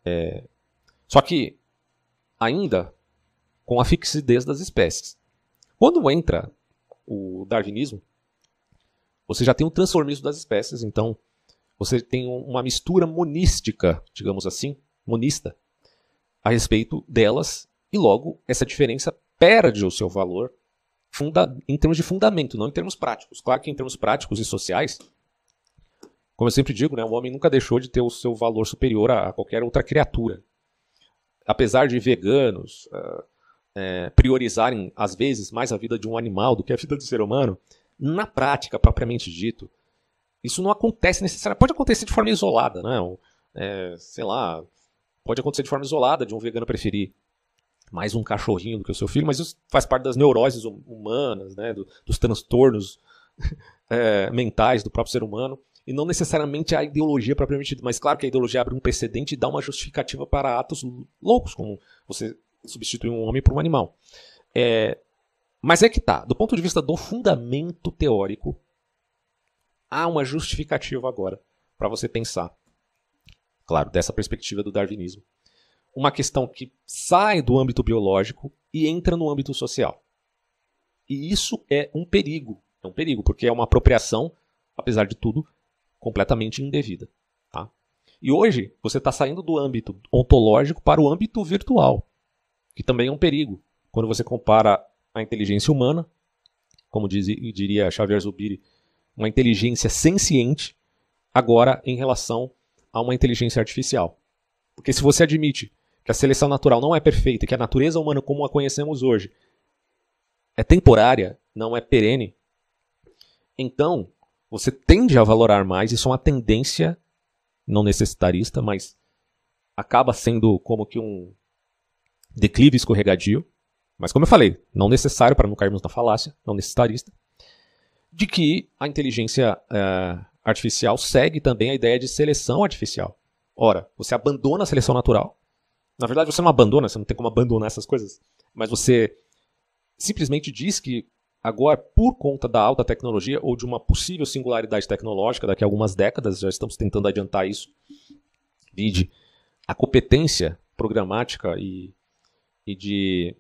É... Só que ainda com a fixidez das espécies. Quando entra o darwinismo, você já tem um transformismo das espécies, então você tem uma mistura monística, digamos assim, monista, a respeito delas, e logo essa diferença perde o seu valor funda- em termos de fundamento, não em termos práticos. Claro que em termos práticos e sociais, como eu sempre digo, né, o homem nunca deixou de ter o seu valor superior a, a qualquer outra criatura. Apesar de veganos uh, é, priorizarem, às vezes, mais a vida de um animal do que a vida do ser humano, na prática, propriamente dito, isso não acontece necessariamente. Pode acontecer de forma isolada, né? É, sei lá, pode acontecer de forma isolada de um vegano preferir mais um cachorrinho do que o seu filho, mas isso faz parte das neuroses humanas, né? Do, dos transtornos é, mentais do próprio ser humano, e não necessariamente a ideologia propriamente dita. Mas claro que a ideologia abre um precedente e dá uma justificativa para atos loucos, como você substituir um homem por um animal. É, mas é que tá, do ponto de vista do fundamento teórico, há uma justificativa agora para você pensar, claro, dessa perspectiva do darwinismo. Uma questão que sai do âmbito biológico e entra no âmbito social. E isso é um perigo. É um perigo, porque é uma apropriação, apesar de tudo, completamente indevida. Tá? E hoje, você está saindo do âmbito ontológico para o âmbito virtual, que também é um perigo. Quando você compara a inteligência humana, como diz, diria Xavier Zubiri, uma inteligência senciente, agora em relação a uma inteligência artificial. Porque se você admite que a seleção natural não é perfeita, que a natureza humana como a conhecemos hoje é temporária, não é perene, então você tende a valorar mais, isso é uma tendência não necessitarista, mas acaba sendo como que um declive escorregadio, mas como eu falei, não necessário para não cairmos na falácia, não necessitarista, de que a inteligência é, artificial segue também a ideia de seleção artificial. Ora, você abandona a seleção natural. Na verdade, você não abandona, você não tem como abandonar essas coisas, mas você simplesmente diz que agora, por conta da alta tecnologia ou de uma possível singularidade tecnológica, daqui a algumas décadas, já estamos tentando adiantar isso, vide a competência programática e, e de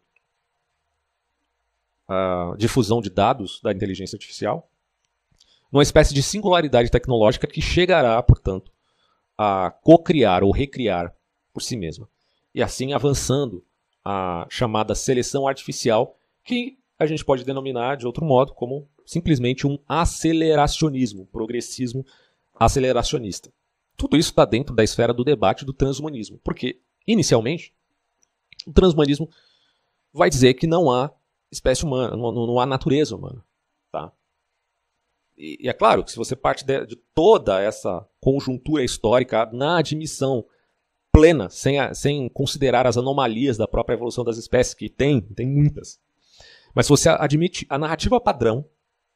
uh, difusão de dados da inteligência artificial, numa espécie de singularidade tecnológica que chegará, portanto, a co-criar ou recriar por si mesma. E assim avançando a chamada seleção artificial, que a gente pode denominar de outro modo como simplesmente um aceleracionismo, progressismo aceleracionista. Tudo isso está dentro da esfera do debate do transhumanismo, porque, inicialmente, o transhumanismo vai dizer que não há espécie humana, não, não há natureza humana. Tá? E, e é claro que se você parte de, de toda essa conjuntura histórica na admissão plena, sem, a, sem considerar as anomalias da própria evolução das espécies, que tem, tem muitas, mas se você admite a narrativa padrão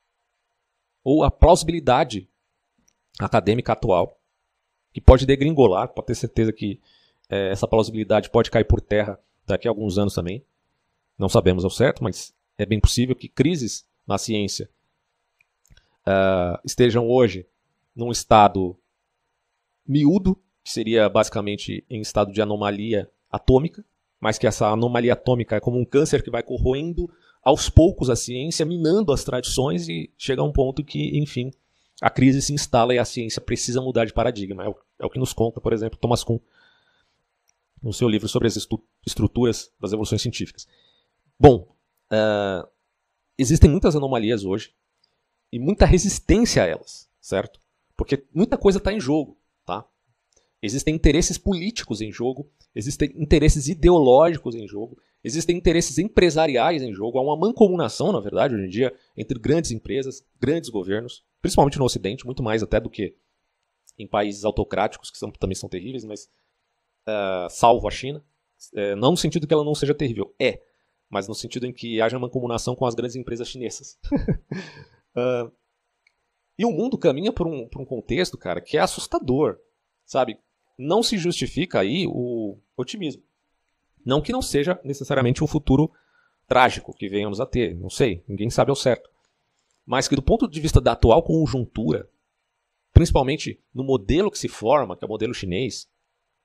ou a plausibilidade acadêmica atual, que pode degringolar, pode ter certeza que é, essa plausibilidade pode cair por terra daqui a alguns anos também. Não sabemos ao certo, mas é bem possível que crises na ciência uh, estejam hoje num estado miúdo, que seria basicamente em estado de anomalia atômica, mas que essa anomalia atômica é como um câncer que vai corroendo aos poucos a ciência, minando as tradições e chega a um ponto que, enfim, a crise se instala e a ciência precisa mudar de paradigma. É o, é o que nos conta, por exemplo, Thomas Kuhn, no seu livro sobre as estu- estruturas das evoluções científicas. Bom, uh, existem muitas anomalias hoje e muita resistência a elas, certo? Porque muita coisa está em jogo, tá? Existem interesses políticos em jogo, existem interesses ideológicos em jogo, existem interesses empresariais em jogo. Há uma mancomunação, na verdade, hoje em dia, entre grandes empresas, grandes governos, principalmente no Ocidente, muito mais até do que em países autocráticos, que são, também são terríveis, mas uh, salvo a China. Uh, não no sentido que ela não seja terrível, é, mas no sentido em que haja mancomunação com as grandes empresas chinesas. uh, e o mundo caminha por um, por um contexto, cara, que é assustador, sabe? Não se justifica aí o otimismo. Não que não seja necessariamente um futuro trágico que venhamos a ter, não sei, ninguém sabe ao certo. Mas que do ponto de vista da atual conjuntura, principalmente no modelo que se forma, que é o modelo chinês,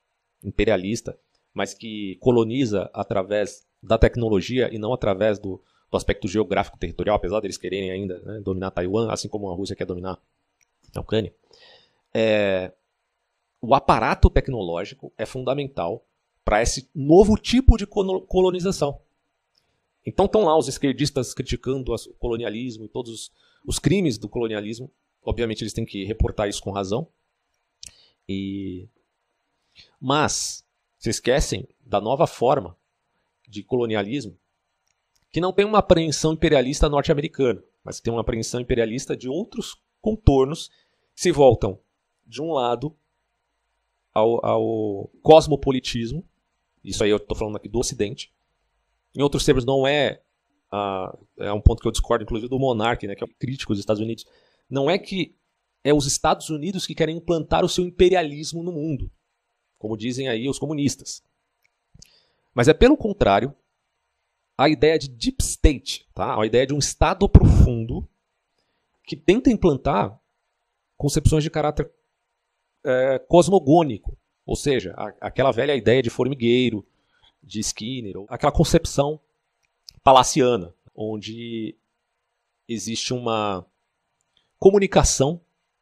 imperialista, mas que coloniza através da tecnologia e não através do, do aspecto geográfico territorial, apesar deles quererem ainda, né, dominar Taiwan, assim como a Rússia quer dominar a Ucrânia. É, o aparato tecnológico é fundamental para esse novo tipo de colonização. Então estão lá os esquerdistas criticando o colonialismo e todos os, os crimes do colonialismo. Obviamente eles têm que reportar isso com razão. E... Mas se esquecem da nova forma de colonialismo que não tem uma apreensão imperialista norte-americana, mas que tem uma apreensão imperialista de outros contornos que se voltam, de um lado, ao, ao cosmopolitismo. Isso aí eu estou falando aqui do Ocidente. Em outros termos, não é, uh, é um ponto que eu discordo, inclusive, do Monark, né, que é um crítico dos Estados Unidos. Não é que é os Estados Unidos que querem implantar o seu imperialismo no mundo, como dizem aí os comunistas. Mas é, pelo contrário, a ideia de deep state, tá? A ideia de um Estado profundo que tenta implantar concepções de caráter é, cosmogônico, ou seja, a, aquela velha ideia de formigueiro, de Skinner, aquela concepção palaciana, onde existe uma comunicação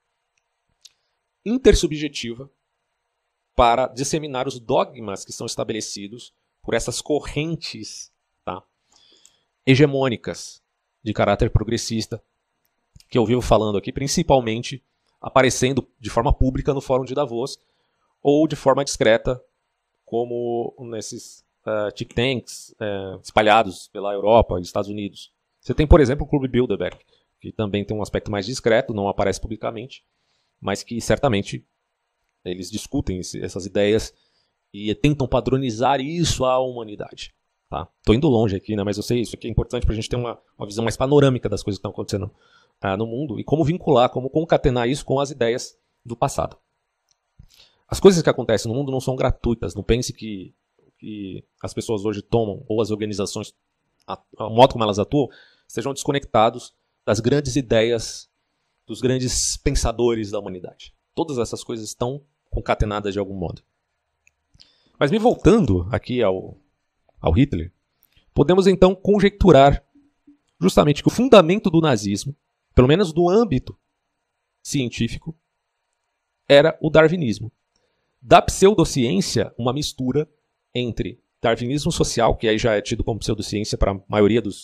intersubjetiva para disseminar os dogmas que são estabelecidos por essas correntes, tá, hegemônicas de caráter progressista, que eu vivo falando aqui, principalmente aparecendo de forma pública no Fórum de Davos, ou de forma discreta, como nesses uh, think tanks uh, espalhados pela Europa e Estados Unidos. Você tem, por exemplo, o Clube Bilderberg, que também tem um aspecto mais discreto, não aparece publicamente, mas que certamente eles discutem esse, essas ideias e tentam padronizar isso à humanidade. Tá? Tô indo longe aqui, né? Mas eu sei, isso aqui é importante para a gente ter uma, uma visão mais panorâmica das coisas que estão acontecendo uh, no mundo e como vincular, como concatenar isso com as ideias do passado. As coisas que acontecem no mundo não são gratuitas. Não pense que, que as pessoas hoje tomam, ou as organizações, o modo como elas atuam, sejam desconectados das grandes ideias, dos grandes pensadores da humanidade. Todas essas coisas estão concatenadas de algum modo. Mas me voltando aqui ao, ao Hitler, podemos então conjecturar justamente que o fundamento do nazismo, pelo menos no âmbito científico, era o darwinismo. Da pseudociência, uma mistura entre darwinismo social, que aí já é tido como pseudociência para a maioria dos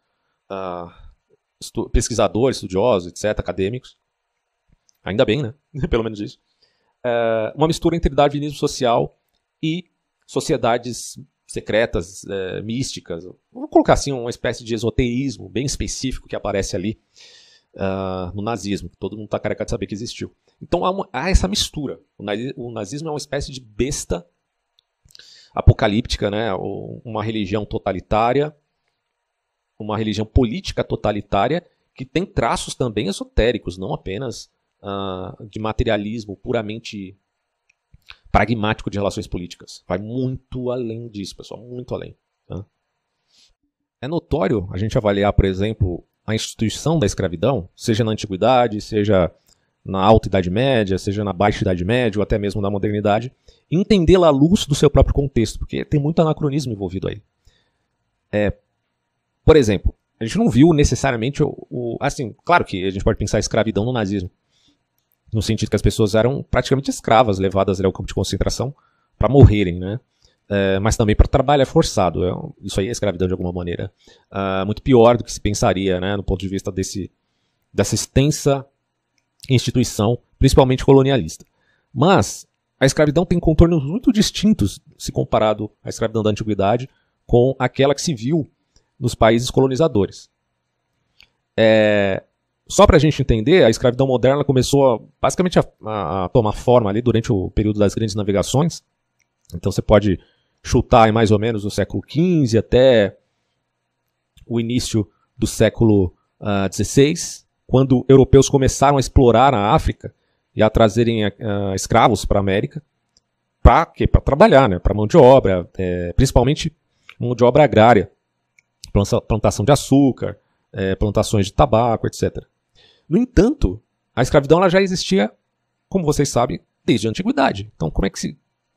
uh, pesquisadores, estudiosos, etcétera, acadêmicos. Ainda bem, né? Pelo menos isso. Uh, uma mistura entre darwinismo social e sociedades secretas, uh, místicas. Vou colocar assim uma espécie de esoteísmo bem específico que aparece ali uh, no nazismo, que todo mundo está careca de saber que existiu. Então há, uma, há essa mistura. O nazismo é uma espécie de besta apocalíptica, né? Uma religião totalitária, uma religião política totalitária que tem traços também esotéricos, não apenas uh, de materialismo puramente pragmático de relações políticas. Vai muito além disso, pessoal, muito além. Tá? É notório a gente avaliar, por exemplo, a instituição da escravidão, seja na antiguidade, seja na Alta Idade Média, seja na Baixa Idade Média, ou até mesmo na modernidade, e entendê-la à luz do seu próprio contexto, porque tem muito anacronismo envolvido aí. É, por exemplo, a gente não viu necessariamente o, o... Assim, claro que a gente pode pensar a escravidão no nazismo, no sentido que as pessoas eram praticamente escravas, levadas ao campo de concentração para morrerem, né? É, mas também para trabalho forçado. É, isso aí é escravidão de alguma maneira. É, muito pior do que se pensaria, né, no ponto de vista desse, dessa extensa instituição, principalmente colonialista. Mas a escravidão tem contornos muito distintos se comparado à escravidão da antiguidade com aquela que se viu nos países colonizadores. É, só para a gente entender, a escravidão moderna começou a, basicamente a, a, a tomar forma ali durante o período das grandes navegações. Então você pode chutar em mais ou menos o século quinze até o início do século uh, dezesseis, quando europeus começaram a explorar a África e a trazerem uh, escravos para a América, para quê? Para trabalhar, né? Para mão de obra, é, principalmente mão de obra agrária, plantação de açúcar, é, plantações de tabaco, etcétera. No entanto, a escravidão ela já existia, como vocês sabem, desde a antiguidade. Então, como é que se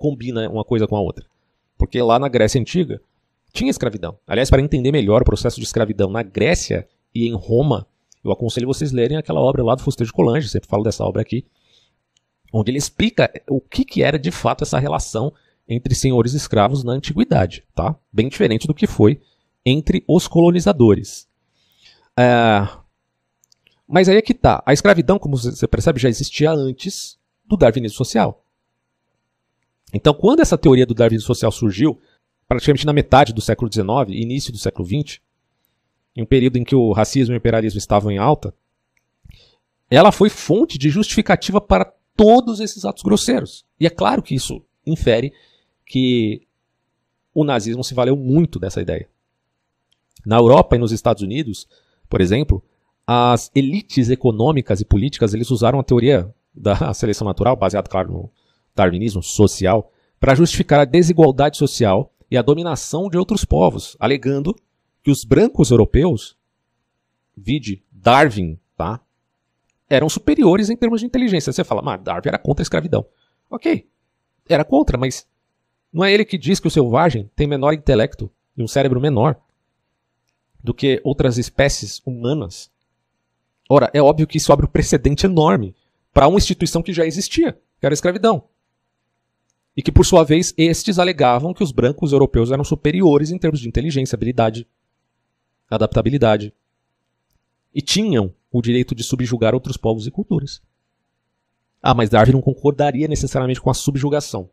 combina uma coisa com a outra? Porque lá na Grécia Antiga tinha escravidão. Aliás, para entender melhor o processo de escravidão na Grécia e em Roma, eu aconselho vocês lerem aquela obra lá do Fuster de Coulanges, sempre falo dessa obra aqui, onde ele explica o que, que era de fato essa relação entre senhores e escravos na antiguidade, tá? Bem diferente do que foi entre os colonizadores. É... Mas aí é que tá. A escravidão, como você percebe, já existia antes do darwinismo social. Então, quando essa teoria do darwinismo social surgiu, praticamente na metade do século dezenove, início do século vinte, em um período em que o racismo e o imperialismo estavam em alta, ela foi fonte de justificativa para todos esses atos grosseiros. E é claro que isso infere que o nazismo se valeu muito dessa ideia. Na Europa e nos Estados Unidos, por exemplo, as elites econômicas e políticas eles usaram a teoria da seleção natural, baseada, claro, no darwinismo social, para justificar a desigualdade social e a dominação de outros povos, alegando que os brancos europeus, vide Darwin, tá, eram superiores em termos de inteligência. Você fala, mas Darwin era contra a escravidão. Ok, era contra, mas não é ele que diz que o selvagem tem menor intelecto e um cérebro menor do que outras espécies humanas? Ora, é óbvio que isso abre um precedente enorme para uma instituição que já existia, que era a escravidão. E que, por sua vez, estes alegavam que os brancos europeus eram superiores em termos de inteligência, habilidade, adaptabilidade. E tinham o direito de subjugar outros povos e culturas. Ah, mas Darwin não concordaria necessariamente com a subjugação.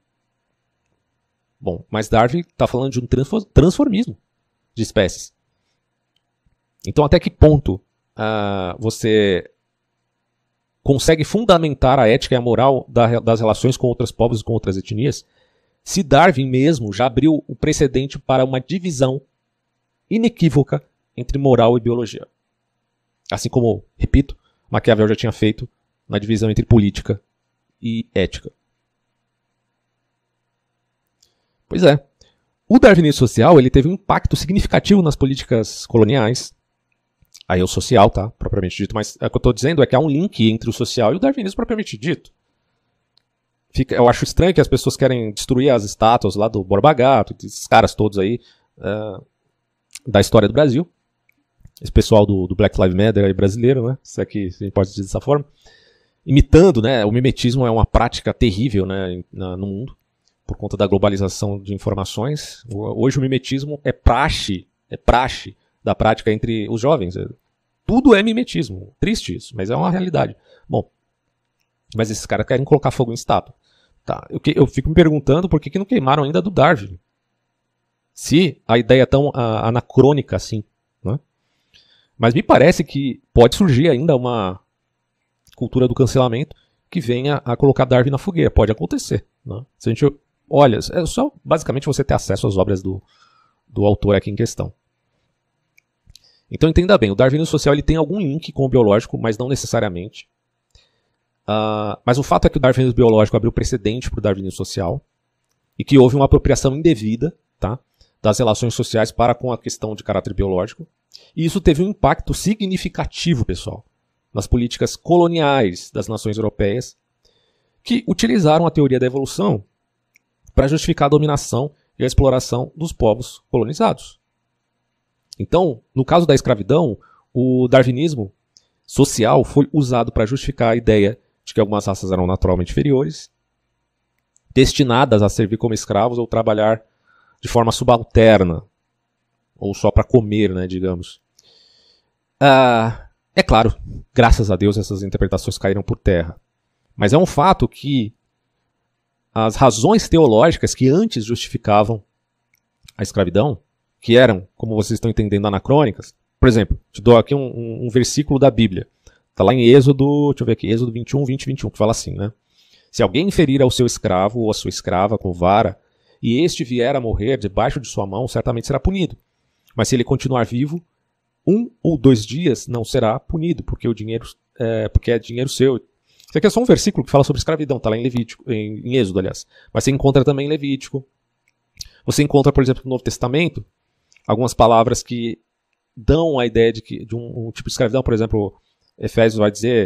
Bom, mas Darwin está falando de um transformismo de espécies. Então, até que ponto uh, você consegue fundamentar a ética e a moral da, das relações com outros povos e com outras etnias, se Darwin mesmo já abriu o precedente para uma divisão inequívoca entre moral e biologia? Assim como, repito, Maquiavel já tinha feito na divisão entre política e ética. Pois é. O darwinismo social ele teve um impacto significativo nas políticas coloniais. Aí é o social, tá? Propriamente dito. Mas o que eu estou dizendo é que há um link entre o social e o darwinismo propriamente dito. Fica, eu acho estranho que as pessoas querem destruir as estátuas lá do Borba Gato, esses caras todos aí uh, da história do Brasil. Esse pessoal do, do Black Lives Matter aí brasileiro, né? Se é que a gente pode dizer dessa forma. Imitando, né? O mimetismo é uma prática terrível, né? Na, no mundo. Por conta da globalização de informações. Hoje o mimetismo é praxe, é praxe da prática entre os jovens. Tudo é mimetismo. Triste isso, mas é uma realidade. Bom, mas esses caras querem colocar fogo em estátua. Tá, eu, eu fico me perguntando por que, que não queimaram ainda do Darwin. Se a ideia é tão a, anacrônica assim, né? Mas me parece que pode surgir ainda uma cultura do cancelamento que venha a colocar Darwin na fogueira. Pode acontecer. Né? Se a gente olha, é só basicamente você ter acesso às obras do, do autor aqui em questão. Então entenda bem, o darwinismo social ele tem algum link com o biológico, mas não necessariamente. Uh, mas o fato é que o darwinismo biológico abriu precedente para o darwinismo social e que houve uma apropriação indevida, tá, das relações sociais para com a questão de caráter biológico. E isso teve um impacto significativo, pessoal, nas políticas coloniais das nações europeias, que utilizaram a teoria da evolução para justificar a dominação e a exploração dos povos colonizados. Então, no caso da escravidão, o darwinismo social foi usado para justificar a ideia de que algumas raças eram naturalmente inferiores, destinadas a servir como escravos ou trabalhar de forma subalterna, ou só para comer, né, digamos. Ah, é claro, graças a Deus essas interpretações caíram por terra. Mas é um fato que as razões teológicas que antes justificavam a escravidão, que eram, como vocês estão entendendo, anacrônicas. Por exemplo, te dou aqui um, um, um versículo da Bíblia. Está lá em Êxodo, deixa eu ver aqui, Êxodo vinte e um, vinte, vinte e um, que fala assim, né? Se alguém ferir ao seu escravo ou à sua escrava com vara, e este vier a morrer debaixo de sua mão, certamente será punido. Mas se ele continuar vivo, um ou dois dias não será punido, porque o dinheiro é, porque é dinheiro seu. Isso aqui é só um versículo que fala sobre escravidão, está lá em Levítico, em, em Êxodo, aliás. Mas você encontra também em Levítico. Você encontra, por exemplo, no Novo Testamento, algumas palavras que dão a ideia de, que, de um, um tipo de escravidão. Por exemplo, Efésios vai dizer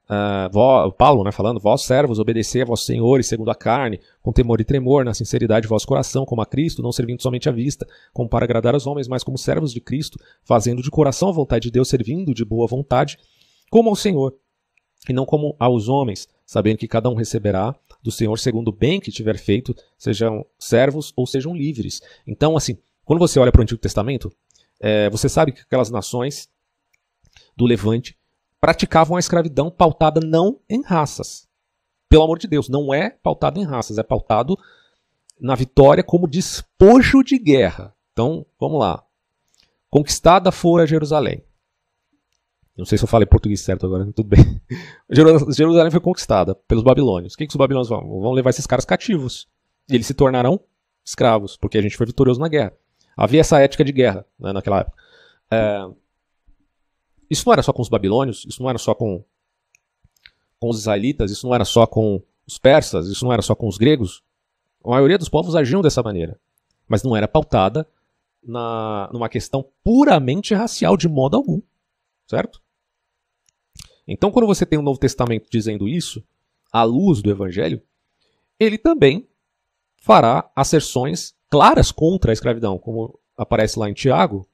Uh, vó, Paulo, né, falando, vós servos, obedecei a vossos senhores segundo a carne, com temor e tremor, na sinceridade de vosso coração, como a Cristo, não servindo somente à vista, como para agradar aos homens, mas como servos de Cristo, fazendo de coração a vontade de Deus, servindo de boa vontade, como ao Senhor, e não como aos homens, sabendo que cada um receberá do Senhor segundo o bem que tiver feito, sejam servos ou sejam livres. Então, assim, quando você olha para o Antigo Testamento, é, você sabe que aquelas nações do Levante praticavam a escravidão pautada não em raças. Pelo amor de Deus, não é pautado em raças, é pautado na vitória como despojo de guerra. Então, vamos lá. Conquistada fora Jerusalém. Não sei se eu falei português certo agora, tudo bem. Jerusalém foi conquistada pelos babilônios. O que, que os babilônios vão? Vão levar esses caras cativos. E eles se tornarão escravos, porque a gente foi vitorioso na guerra. Havia essa ética de guerra, né, naquela época. É... Isso não era só com os babilônios, isso não era só com, com os israelitas, isso não era só com os persas, isso não era só com os gregos. A maioria dos povos agiam dessa maneira. Mas não era pautada na, numa questão puramente racial, de modo algum. Certo? Então, quando você tem o Novo Testamento dizendo isso, à luz do Evangelho, ele também fará asserções claras contra a escravidão, como aparece lá em Tiago,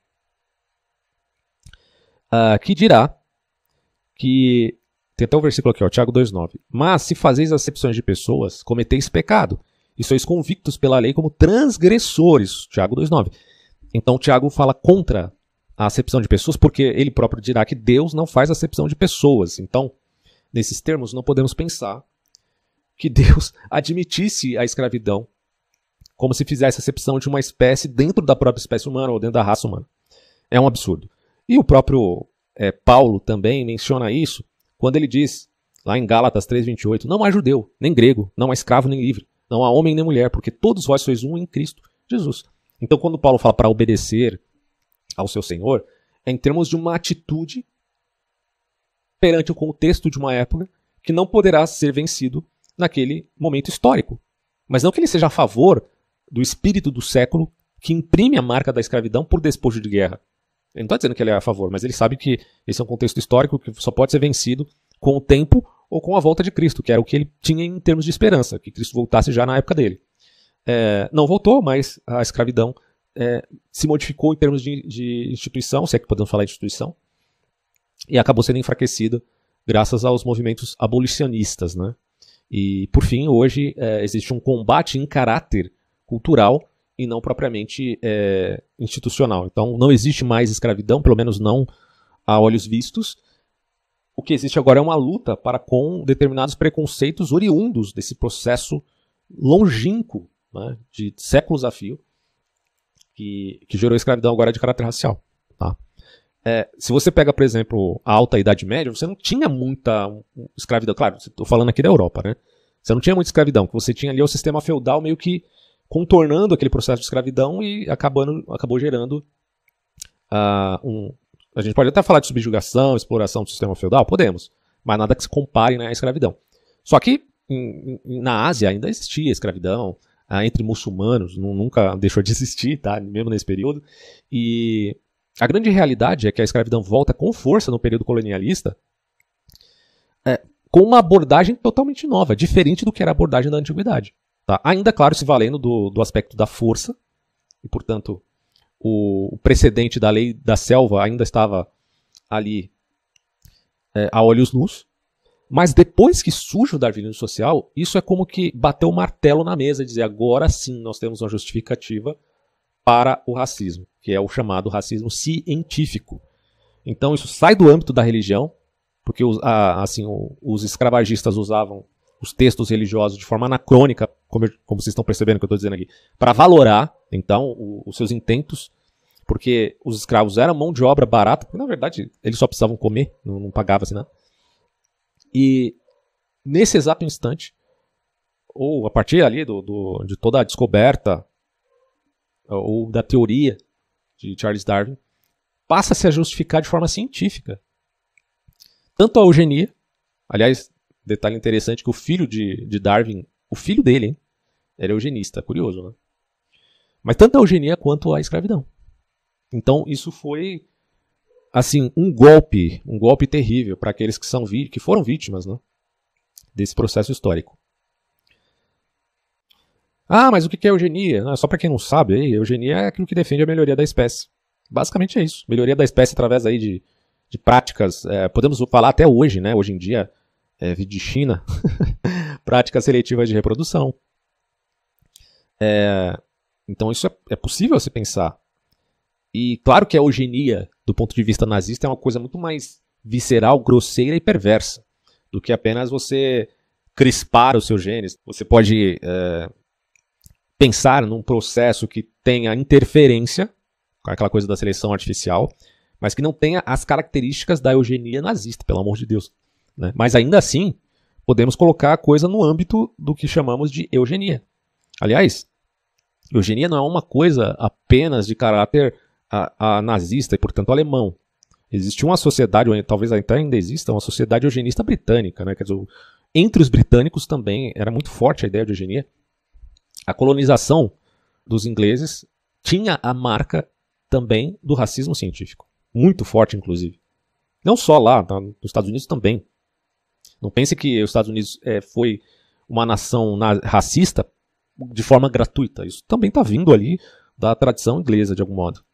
Uh, que dirá que, tem até o versículo aqui, ó, Tiago dois nove, mas se fazeis acepções de pessoas, cometeis pecado, e sois convictos pela lei como transgressores, Tiago dois nove. Então Tiago fala contra a acepção de pessoas, porque ele próprio dirá que Deus não faz acepção de pessoas. Então, nesses termos, não podemos pensar que Deus admitisse a escravidão como se fizesse acepção de uma espécie dentro da própria espécie humana ou dentro da raça humana. É um absurdo. E o próprio é, Paulo também menciona isso quando ele diz, lá em Gálatas três vinte e oito, não há judeu, nem grego, não há escravo nem livre, não há homem nem mulher, porque todos vós sois um em Cristo Jesus. Então quando Paulo fala para obedecer ao seu Senhor, é em termos de uma atitude perante o contexto de uma época que não poderá ser vencido naquele momento histórico. Mas não que ele seja a favor do espírito do século que imprime a marca da escravidão por despojo de guerra. Ele não está dizendo que ele é a favor, mas ele sabe que esse é um contexto histórico que só pode ser vencido com o tempo ou com a volta de Cristo, que era o que ele tinha em termos de esperança, que Cristo voltasse já na época dele. É, não voltou, mas a escravidão é, se modificou em termos de, de instituição, se é que podemos falar de instituição, e acabou sendo enfraquecida graças aos movimentos abolicionistas, né? E, por fim, hoje é, existe um combate em caráter cultural e não propriamente é, institucional. Então não existe mais escravidão, pelo menos não a olhos vistos. O que existe agora é uma luta para com determinados preconceitos oriundos desse processo longínquo, né, de séculos a fio, que, que gerou a escravidão agora de caráter racial. Tá? É, se você pega, por exemplo, a Alta Idade Média, você não tinha muita escravidão. Claro, estou falando aqui da Europa, né? Você não tinha muita escravidão, que você tinha ali o sistema feudal meio que contornando aquele processo de escravidão e acabando, acabou gerando uh, um... A gente pode até falar de subjugação, exploração do sistema feudal, podemos, mas nada que se compare, né, à escravidão. Só que em, em, na Ásia ainda existia escravidão, uh, entre muçulmanos, nunca deixou de existir, tá, mesmo nesse período, e a grande realidade é que a escravidão volta com força no período colonialista, é, com uma abordagem totalmente nova, diferente do que era a abordagem da antiguidade. Tá? Ainda, claro, se valendo do, do aspecto da força, e, portanto, o, o precedente da lei da selva ainda estava ali é, a olhos nus, mas depois que surge o darwinismo social, isso é como que bateu o martelo na mesa e dizer, agora sim nós temos uma justificativa para o racismo, que é o chamado racismo científico. Então isso sai do âmbito da religião, porque os, a, assim, o, os escravagistas usavam os textos religiosos de forma anacrônica, como, como vocês estão percebendo que eu estou dizendo aqui, para valorar, então, o, os seus intentos, porque os escravos eram mão de obra barata, porque na verdade eles só precisavam comer, não, não pagavam assim nada. E nesse exato instante, ou a partir ali do, do, de toda a descoberta, ou da teoria de Charles Darwin, passa-se a justificar de forma científica. Tanto a eugenia, aliás, detalhe interessante que o filho de, de Darwin, o filho dele, hein, era eugenista, curioso, né? Mas tanto a eugenia quanto a escravidão. Então isso foi assim, um golpe, um golpe terrível para aqueles que, são vi- que foram vítimas, né, desse processo histórico. Ah, mas o que é eugenia? Ah, só para quem não sabe, aí, eugenia é aquilo que defende a melhoria da espécie. Basicamente é isso. Melhoria da espécie através aí de, de práticas, é, podemos falar até hoje, né? Hoje em dia, é, de China, práticas seletivas de reprodução. É, então isso é, é possível se pensar. E claro que a eugenia, do ponto de vista nazista, é uma coisa muito mais visceral, grosseira e perversa do que apenas você crispar os seus genes. Você pode é, pensar num processo que tenha interferência, aquela coisa da seleção artificial, mas que não tenha as características da eugenia nazista, pelo amor de Deus. Né? Mas ainda assim, podemos colocar a coisa no âmbito do que chamamos de eugenia. Aliás, eugenia não é uma coisa apenas de caráter a, a nazista e, portanto, alemão. Existe uma sociedade, ou talvez até ainda exista, uma sociedade eugenista britânica. Né? Quer dizer, entre os britânicos também era muito forte a ideia de eugenia. A colonização dos ingleses tinha a marca também do racismo científico. Muito forte, inclusive. Não só lá, tá? Nos Estados Unidos também. Não pense que os Estados Unidos é, foi uma nação na- racista de forma gratuita. Isso também está vindo ali da tradição inglesa, de algum modo.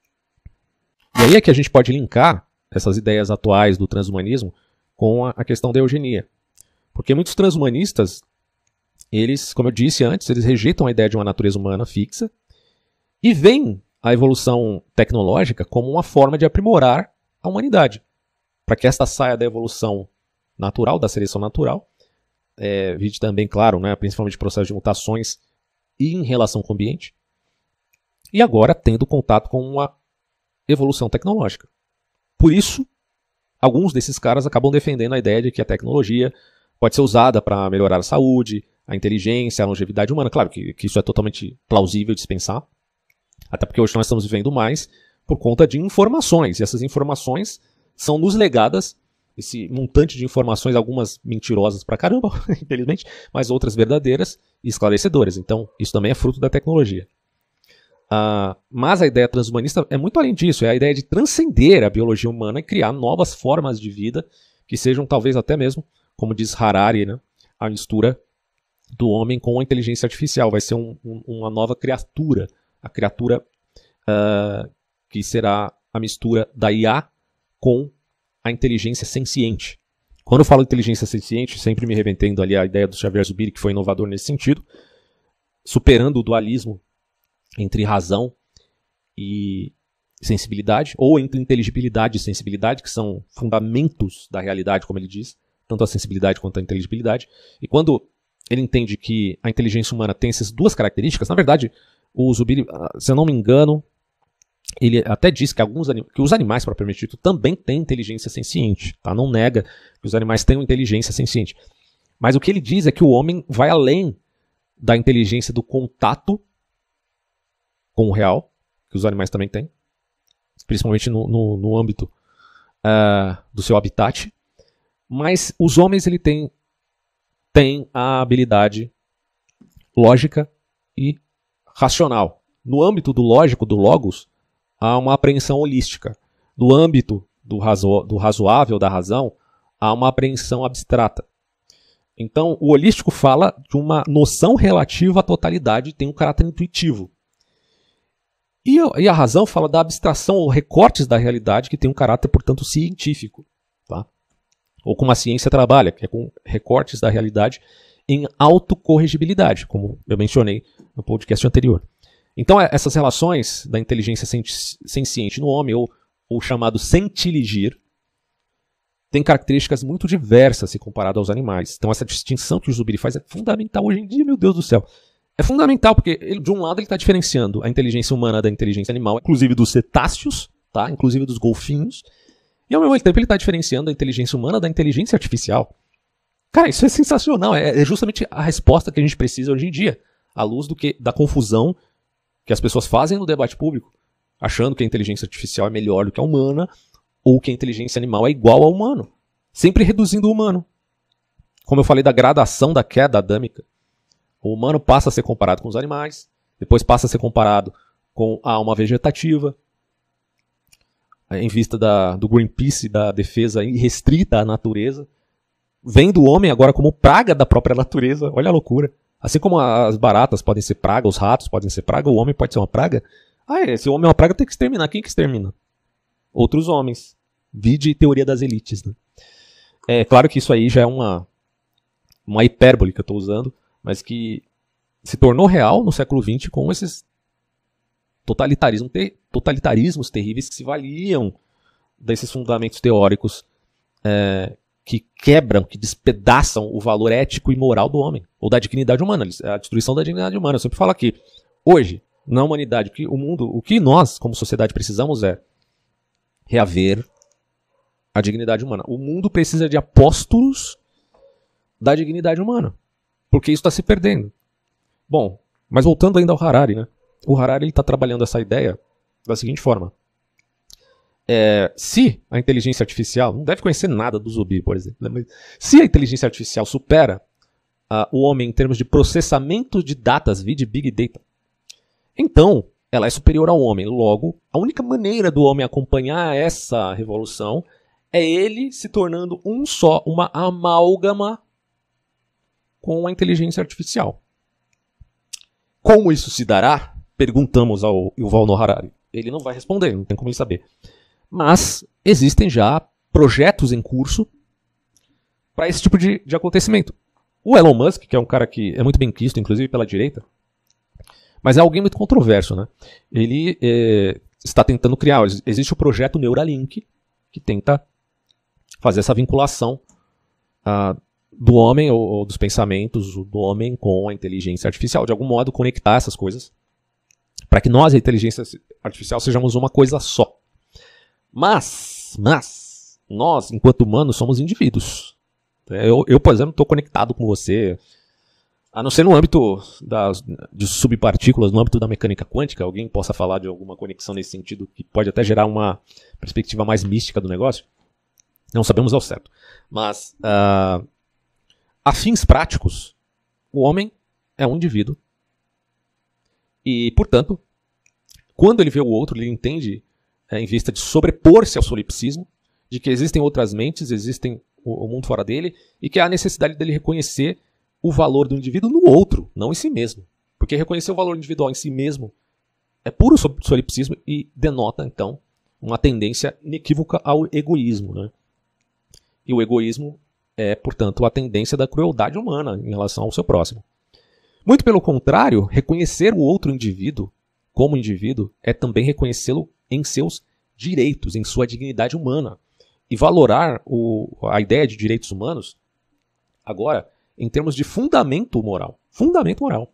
E aí é que a gente pode linkar essas ideias atuais do transhumanismo com a, a questão da eugenia. Porque muitos transhumanistas, eles, como eu disse antes, eles rejeitam a ideia de uma natureza humana fixa e veem a evolução tecnológica como uma forma de aprimorar a humanidade. Para que esta saia da evolução natural, da seleção natural, é, vide também, claro, né, principalmente processo de mutações e em relação com o ambiente, e agora tendo contato com uma evolução tecnológica. Por isso, alguns desses caras acabam defendendo a ideia de que a tecnologia pode ser usada para melhorar a saúde, a inteligência, a longevidade humana. Claro que, que isso é totalmente plausível de se pensar, até porque hoje nós estamos vivendo mais por conta de informações, e essas informações são nos legadas, esse montante de informações, algumas mentirosas pra caramba, infelizmente, mas outras verdadeiras e esclarecedoras. Então, isso também é fruto da tecnologia. Uh, mas a ideia transhumanista é muito além disso, é a ideia de transcender a biologia humana e criar novas formas de vida que sejam talvez até mesmo, como diz Harari, né, a mistura do homem com a inteligência artificial. Vai ser um, um, uma nova criatura, a criatura uh, que será a mistura da I A com a inteligência senciente. Quando eu falo inteligência senciente, sempre me remetendo ali à ideia do Xavier Zubiri, que foi inovador nesse sentido, superando o dualismo entre razão e sensibilidade, ou entre inteligibilidade e sensibilidade, que são fundamentos da realidade, como ele diz, tanto a sensibilidade quanto a inteligibilidade. E quando ele entende que a inteligência humana tem essas duas características, na verdade, o Zubiri, se eu não me engano, ele até diz que, alguns anim- que os animais, propriamente dito, também têm inteligência senciente. Tá? Não nega que os animais tenham inteligência senciente. Mas o que ele diz é que o homem vai além da inteligência do contato com o real, que os animais também têm, principalmente no, no, no âmbito uh, do seu habitat. Mas os homens ele tem, tem a habilidade lógica e racional. No âmbito do lógico, do logos, há uma apreensão holística. No âmbito do, razo, do razoável, da razão, há uma apreensão abstrata. Então, o holístico fala de uma noção relativa à totalidade e tem um caráter intuitivo. E a, e a razão fala da abstração ou recortes da realidade que tem um caráter, portanto, científico. Tá? Ou como a ciência trabalha, que é com recortes da realidade em autocorrigibilidade, como eu mencionei no podcast anterior. Então, essas relações da inteligência senciente no homem, ou o chamado sentiligir, tem características muito diversas se comparado aos animais. Então, essa distinção que o Zubiri faz é fundamental hoje em dia, meu Deus do céu. É fundamental porque, ele, de um lado, ele está diferenciando a inteligência humana da inteligência animal, inclusive dos cetáceos, tá? Inclusive dos golfinhos, e, ao mesmo tempo, ele está diferenciando a inteligência humana da inteligência artificial. Cara, isso é sensacional. É, é justamente a resposta que a gente precisa hoje em dia, à luz do que, da confusão que as pessoas fazem no debate público, achando que a inteligência artificial é melhor do que a humana, ou que a inteligência animal é igual ao humano, sempre reduzindo o humano. Como eu falei da gradação da queda adâmica, o humano passa a ser comparado com os animais, depois passa a ser comparado com a alma vegetativa, em vista da, do Greenpeace, da defesa irrestrita à natureza, vendo o homem agora como praga da própria natureza. Olha a loucura. Assim como as baratas podem ser praga, os ratos podem ser praga, o homem pode ser uma praga. Ah, é, se o homem é uma praga, tem que exterminar. Quem que extermina? Outros homens. Vide teoria das elites, né? É claro que isso aí já é uma, uma hipérbole que eu estou usando, mas que se tornou real no século vinte com esses totalitarismo, ter, totalitarismos terríveis que se valiam desses fundamentos teóricos é, que quebram, que despedaçam o valor ético e moral do homem, ou da dignidade humana, a destruição da dignidade humana. Eu sempre falo aqui, hoje, na humanidade, que o mundo, o que nós, como sociedade, precisamos é reaver a dignidade humana. O mundo precisa de apóstolos da dignidade humana, porque isso está se perdendo. Bom, mas voltando ainda ao Harari, né? O Harari está trabalhando essa ideia da seguinte forma. É, se a inteligência artificial, não deve conhecer nada do Zubi, por exemplo, né? Mas se a inteligência artificial supera uh, o homem em termos de processamento de datas, vide Big Data, então ela é superior ao homem. Logo, a única maneira do homem acompanhar essa revolução é ele se tornando um só, uma amálgama com a inteligência artificial. Como isso se dará? Perguntamos ao Yuval Noah Harari. Ele não vai responder, não tem como ele saber. Mas existem já projetos em curso para esse tipo de, de acontecimento. O Elon Musk, que é um cara que é muito bem quisto, inclusive pela direita, mas é alguém muito controverso, né? Ele é, está tentando criar, existe o projeto Neuralink, que tenta fazer essa vinculação uh, do homem, ou, ou dos pensamentos do homem com a inteligência artificial, de algum modo conectar essas coisas, para que nós, a inteligência artificial, sejamos uma coisa só. Mas, mas, nós, enquanto humanos, somos indivíduos. Eu, eu por exemplo, estou conectado com você, a não ser no âmbito das, de subpartículas, no âmbito da mecânica quântica, alguém possa falar de alguma conexão nesse sentido, que pode até gerar uma perspectiva mais mística do negócio. Não sabemos ao certo. Mas, uh, a fins práticos, o homem é um indivíduo. E, portanto, quando ele vê o outro, ele entende, é, em vista de sobrepor-se ao solipsismo, de que existem outras mentes, existem o, o mundo fora dele, e que há a necessidade dele reconhecer o valor do indivíduo no outro, não em si mesmo. Porque reconhecer o valor individual em si mesmo é puro solipsismo e denota, então, uma tendência inequívoca ao egoísmo, né? E o egoísmo é, portanto, a tendência da crueldade humana em relação ao seu próximo. Muito pelo contrário, reconhecer o outro indivíduo como indivíduo é também reconhecê-lo em seus direitos, em sua dignidade humana. E valorar o, a ideia de direitos humanos, agora, em termos de fundamento moral. Fundamento moral.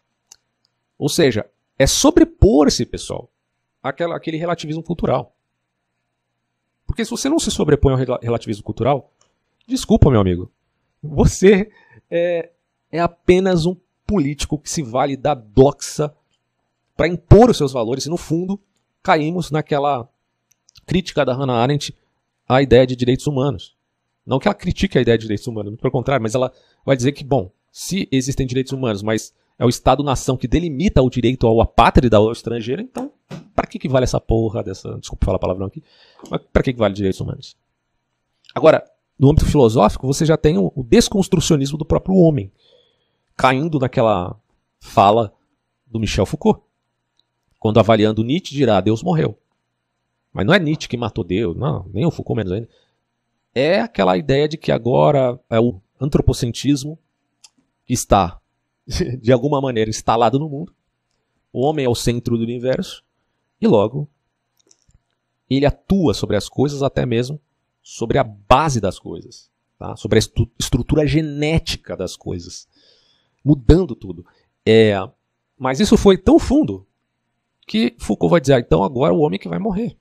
Ou seja, é sobrepor-se, pessoal, àquela, àquele relativismo cultural. Porque se você não se sobrepõe ao relativismo cultural, desculpa, meu amigo, você é, é apenas um político que se vale da doxa para impor os seus valores. E, no fundo, caímos naquela crítica da Hannah Arendt à ideia de direitos humanos. Não que ela critique a ideia de direitos humanos, muito pelo contrário, mas ela vai dizer que, bom, se existem direitos humanos, mas é o Estado-nação que delimita o direito ao apátrida, ao estrangeiro, então, para que, que vale essa porra dessa... Desculpa falar palavrão aqui, mas para que, que vale direitos humanos? Agora, no âmbito filosófico, você já tem o, o desconstrucionismo do próprio homem, caindo naquela fala do Michel Foucault, quando avaliando Nietzsche dirá, Deus morreu. Mas não é Nietzsche que matou Deus, não, nem o Foucault menos ainda. É aquela ideia de que agora é o antropocentrismo que está, de alguma maneira, instalado no mundo. O homem é o centro do universo e, logo, ele atua sobre as coisas, até mesmo sobre a base das coisas, tá? Sobre a estru- estrutura genética das coisas, mudando tudo. É, mas isso foi tão fundo que Foucault vai dizer, ah, então agora é o homem que vai morrer.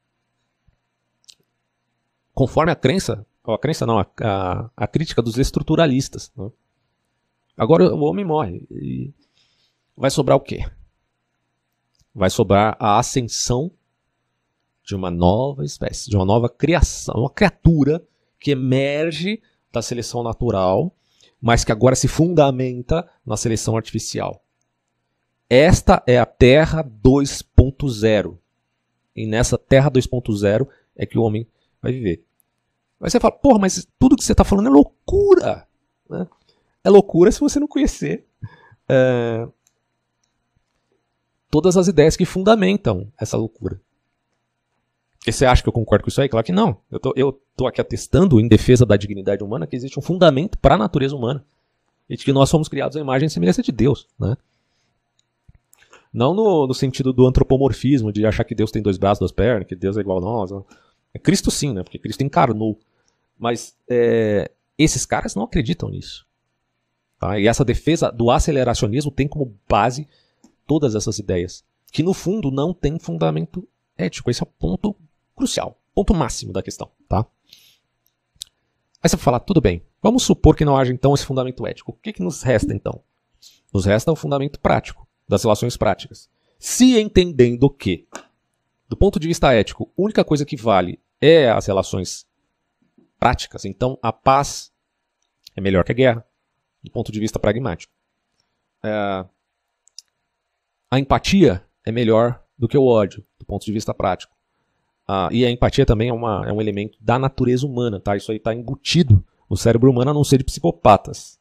Conforme a crença, a crença não, a, a, a crítica dos estruturalistas. Né? Agora o homem morre. E vai sobrar o quê? Vai sobrar a ascensão de uma nova espécie, de uma nova criação, uma criatura que emerge da seleção natural, mas que agora se fundamenta na seleção artificial. Esta é a Terra dois ponto zero. E nessa Terra dois ponto zero é que o homem vai viver. Aí você fala, porra, mas tudo que você está falando é loucura. Né? É loucura se você não conhecer é, todas as ideias que fundamentam essa loucura. E você acha que eu concordo com isso aí? Claro que não. Eu tô, eu tô aqui atestando, em defesa da dignidade humana, que existe um fundamento para a natureza humana. E de que nós somos criados à imagem e semelhança de Deus. Né? Não no, no sentido do antropomorfismo, de achar que Deus tem dois braços, duas pernas, que Deus é igual a nós. Né? É Cristo sim, né? Porque Cristo encarnou. Mas é, esses caras não acreditam nisso. Tá? E essa defesa do aceleracionismo tem como base todas essas ideias. Que no fundo não tem fundamento ético. Esse é o ponto crucial, ponto máximo da questão, tá? Aí você vai falar, tudo bem, vamos supor que não haja então esse fundamento ético. O que, que nos resta então? Nos resta o fundamento prático, das relações práticas. Se entendendo que, do ponto de vista ético, a única coisa que vale é as relações práticas, então a paz é melhor que a guerra, do ponto de vista pragmático. É, a empatia é melhor do que o ódio, do ponto de vista prático. Ah, e a empatia também é, uma, é um elemento da natureza humana, tá? Isso aí está embutido no cérebro humano, a não ser de psicopatas.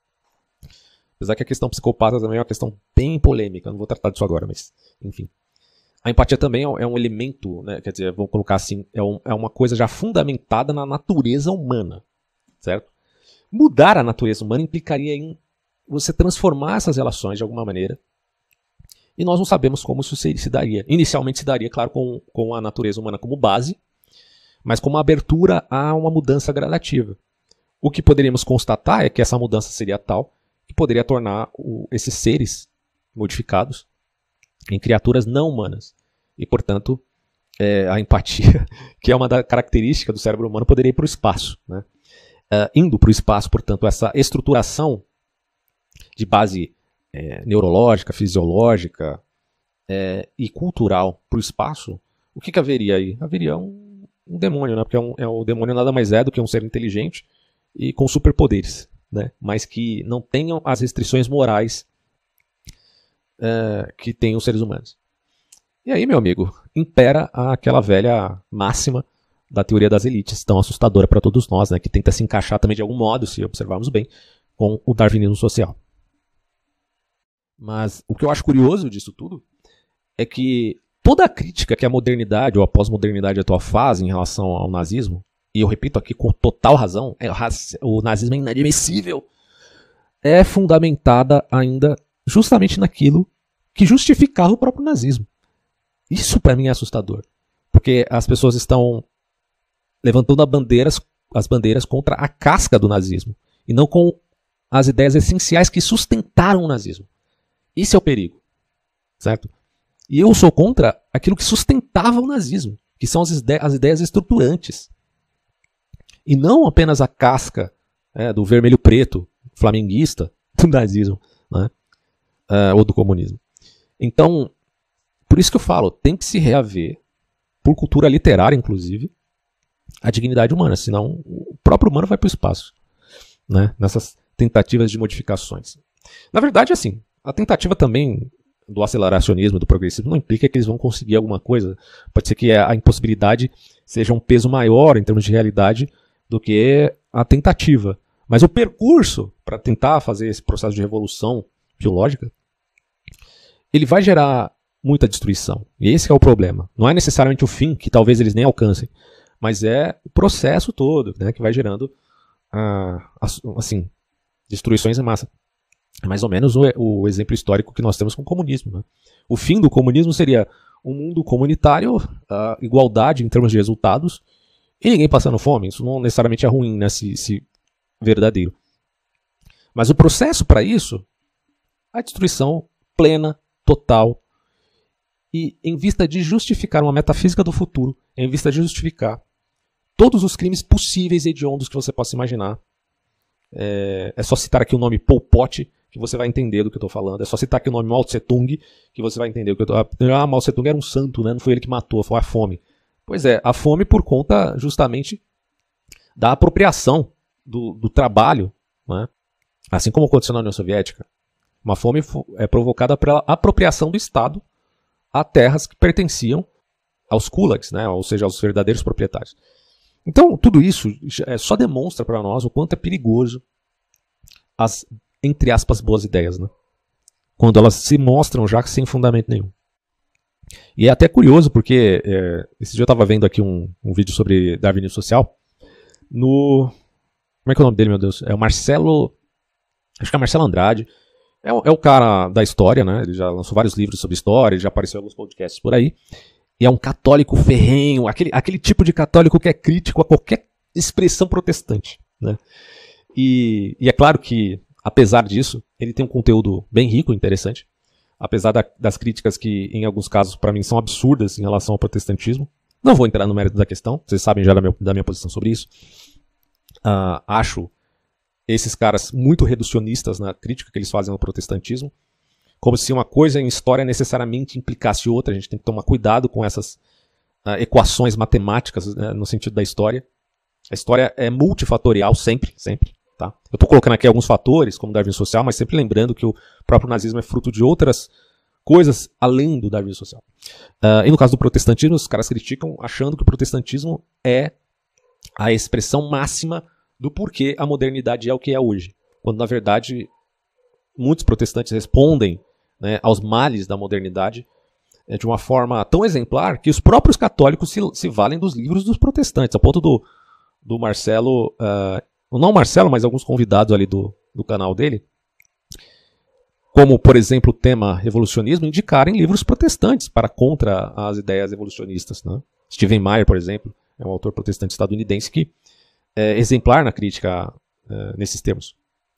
Apesar que a questão psicopata também é uma questão bem polêmica, não vou tratar disso agora, mas enfim. A empatia também é um elemento, né, quer dizer, vamos colocar assim, é, um, é uma coisa já fundamentada na natureza humana, certo? Mudar a natureza humana implicaria em você transformar essas relações de alguma maneira. E nós não sabemos como isso se, se daria. Inicialmente se daria, claro, com, com a natureza humana como base, mas com uma abertura a uma mudança gradativa. O que poderíamos constatar é que essa mudança seria tal que poderia tornar o, esses seres modificados em criaturas não humanas. E, portanto, é, a empatia, que é uma da característica do cérebro humano, poderia ir para o espaço. Né? Uh, indo para o espaço, portanto, essa estruturação de base É, neurológica, fisiológica é, e cultural para o espaço, o que, que haveria aí? Haveria um, um demônio, né? Porque é um, é, o demônio nada mais é do que um ser inteligente e com superpoderes, né? Mas que não tenham as restrições morais é, que têm os seres humanos. E aí, meu amigo, impera aquela velha máxima da teoria das elites, tão assustadora para todos nós, né? Que tenta se encaixar também de algum modo, se observarmos bem, com o darwinismo social. Mas o que eu acho curioso disso tudo é que toda a crítica que a modernidade ou a pós-modernidade atual faz em relação ao nazismo, e eu repito aqui com total razão, é, o nazismo é inadmissível, é fundamentada ainda justamente naquilo que justificava o próprio nazismo. Isso para mim é assustador, porque as pessoas estão levantando as bandeiras, as bandeiras contra a casca do nazismo, e não com as ideias essenciais que sustentaram o nazismo. Esse é o perigo, certo? E eu sou contra aquilo que sustentava o nazismo, que são as, ide- as ideias estruturantes. E não apenas a casca é, do vermelho-preto flamenguista do nazismo, né? uh, ou do comunismo. Então, por isso que eu falo, tem que se reaver, por cultura literária inclusive, a dignidade humana, senão o próprio humano vai para o espaço, né? Nessas tentativas de modificações. Na verdade, assim, a tentativa também do aceleracionismo, do progressismo, não implica que eles vão conseguir alguma coisa. Pode ser que a impossibilidade seja um peso maior em termos de realidade do que a tentativa. Mas o percurso para tentar fazer esse processo de revolução biológica, ele vai gerar muita destruição. E esse é o problema. Não é necessariamente o fim, que talvez eles nem alcancem, mas é o processo todo, né, que vai gerando ah, assim, destruições em massa. É mais ou menos o, o exemplo histórico que nós temos com o comunismo. Né? O fim do comunismo seria um mundo comunitário, a igualdade em termos de resultados, e ninguém passando fome. Isso não necessariamente é ruim, né, se, se verdadeiro. Mas o processo para isso, a destruição plena, total, e em vista de justificar uma metafísica do futuro, em vista de justificar todos os crimes possíveis e hediondos que você possa imaginar. É, é só citar aqui o nome Pol Pot, que você vai entender do que eu estou falando. É só citar aqui o nome Mao Tse Tung, que você vai entender do que eu estou... Ah, Mao Tse Tung era um santo, né? Não foi ele que matou, foi a fome. Pois é, a fome por conta justamente da apropriação do, do trabalho, né? Assim como aconteceu na União Soviética. Uma fome é provocada pela apropriação do Estado a terras que pertenciam aos kulaks, né? Ou seja, aos verdadeiros proprietários. Então, tudo isso só demonstra para nós o quanto é perigoso as, entre aspas, boas ideias, né? Quando elas se mostram já sem fundamento nenhum. E é até curioso, porque é, esse dia eu estava vendo aqui um, um vídeo sobre darwinismo social. No... Como é que é o nome dele, meu Deus? É o Marcelo... Acho que é Marcelo Andrade. É o, é o cara da história, né? Ele já lançou vários livros sobre história, ele já apareceu em alguns podcasts por aí. E é um católico ferrenho, aquele, aquele tipo de católico que é crítico a qualquer expressão protestante, né? E, e é claro que, apesar disso, ele tem um conteúdo bem rico, interessante. Apesar da, das críticas que, em alguns casos, para mim, são absurdas em relação ao protestantismo. Não vou entrar no mérito da questão, vocês sabem já da, meu, da minha posição sobre isso. Uh, acho esses caras muito reducionistas na crítica que eles fazem ao protestantismo, como se uma coisa em história necessariamente implicasse outra. A gente tem que tomar cuidado com essas uh, equações matemáticas, uh, no sentido da história. A história é multifatorial, sempre, sempre. Tá? Eu estou colocando aqui alguns fatores, como o darwinismo social, mas sempre lembrando que o próprio nazismo é fruto de outras coisas além do darwinismo social. Uh, e no caso do protestantismo, os caras criticam achando que o protestantismo é a expressão máxima do porquê a modernidade é o que é hoje. Quando, na verdade, muitos protestantes respondem, né, aos males da modernidade é, de uma forma tão exemplar que os próprios católicos se, se valem dos livros dos protestantes, a ponto do, do Marcelo... Uh, não o Marcelo, mas alguns convidados ali do, do canal dele, como, por exemplo, o tema evolucionismo, indicarem livros protestantes para contra as ideias evolucionistas, né? Stephen Meyer, por exemplo, é um autor protestante estadunidense que é exemplar na crítica é, nesses termos.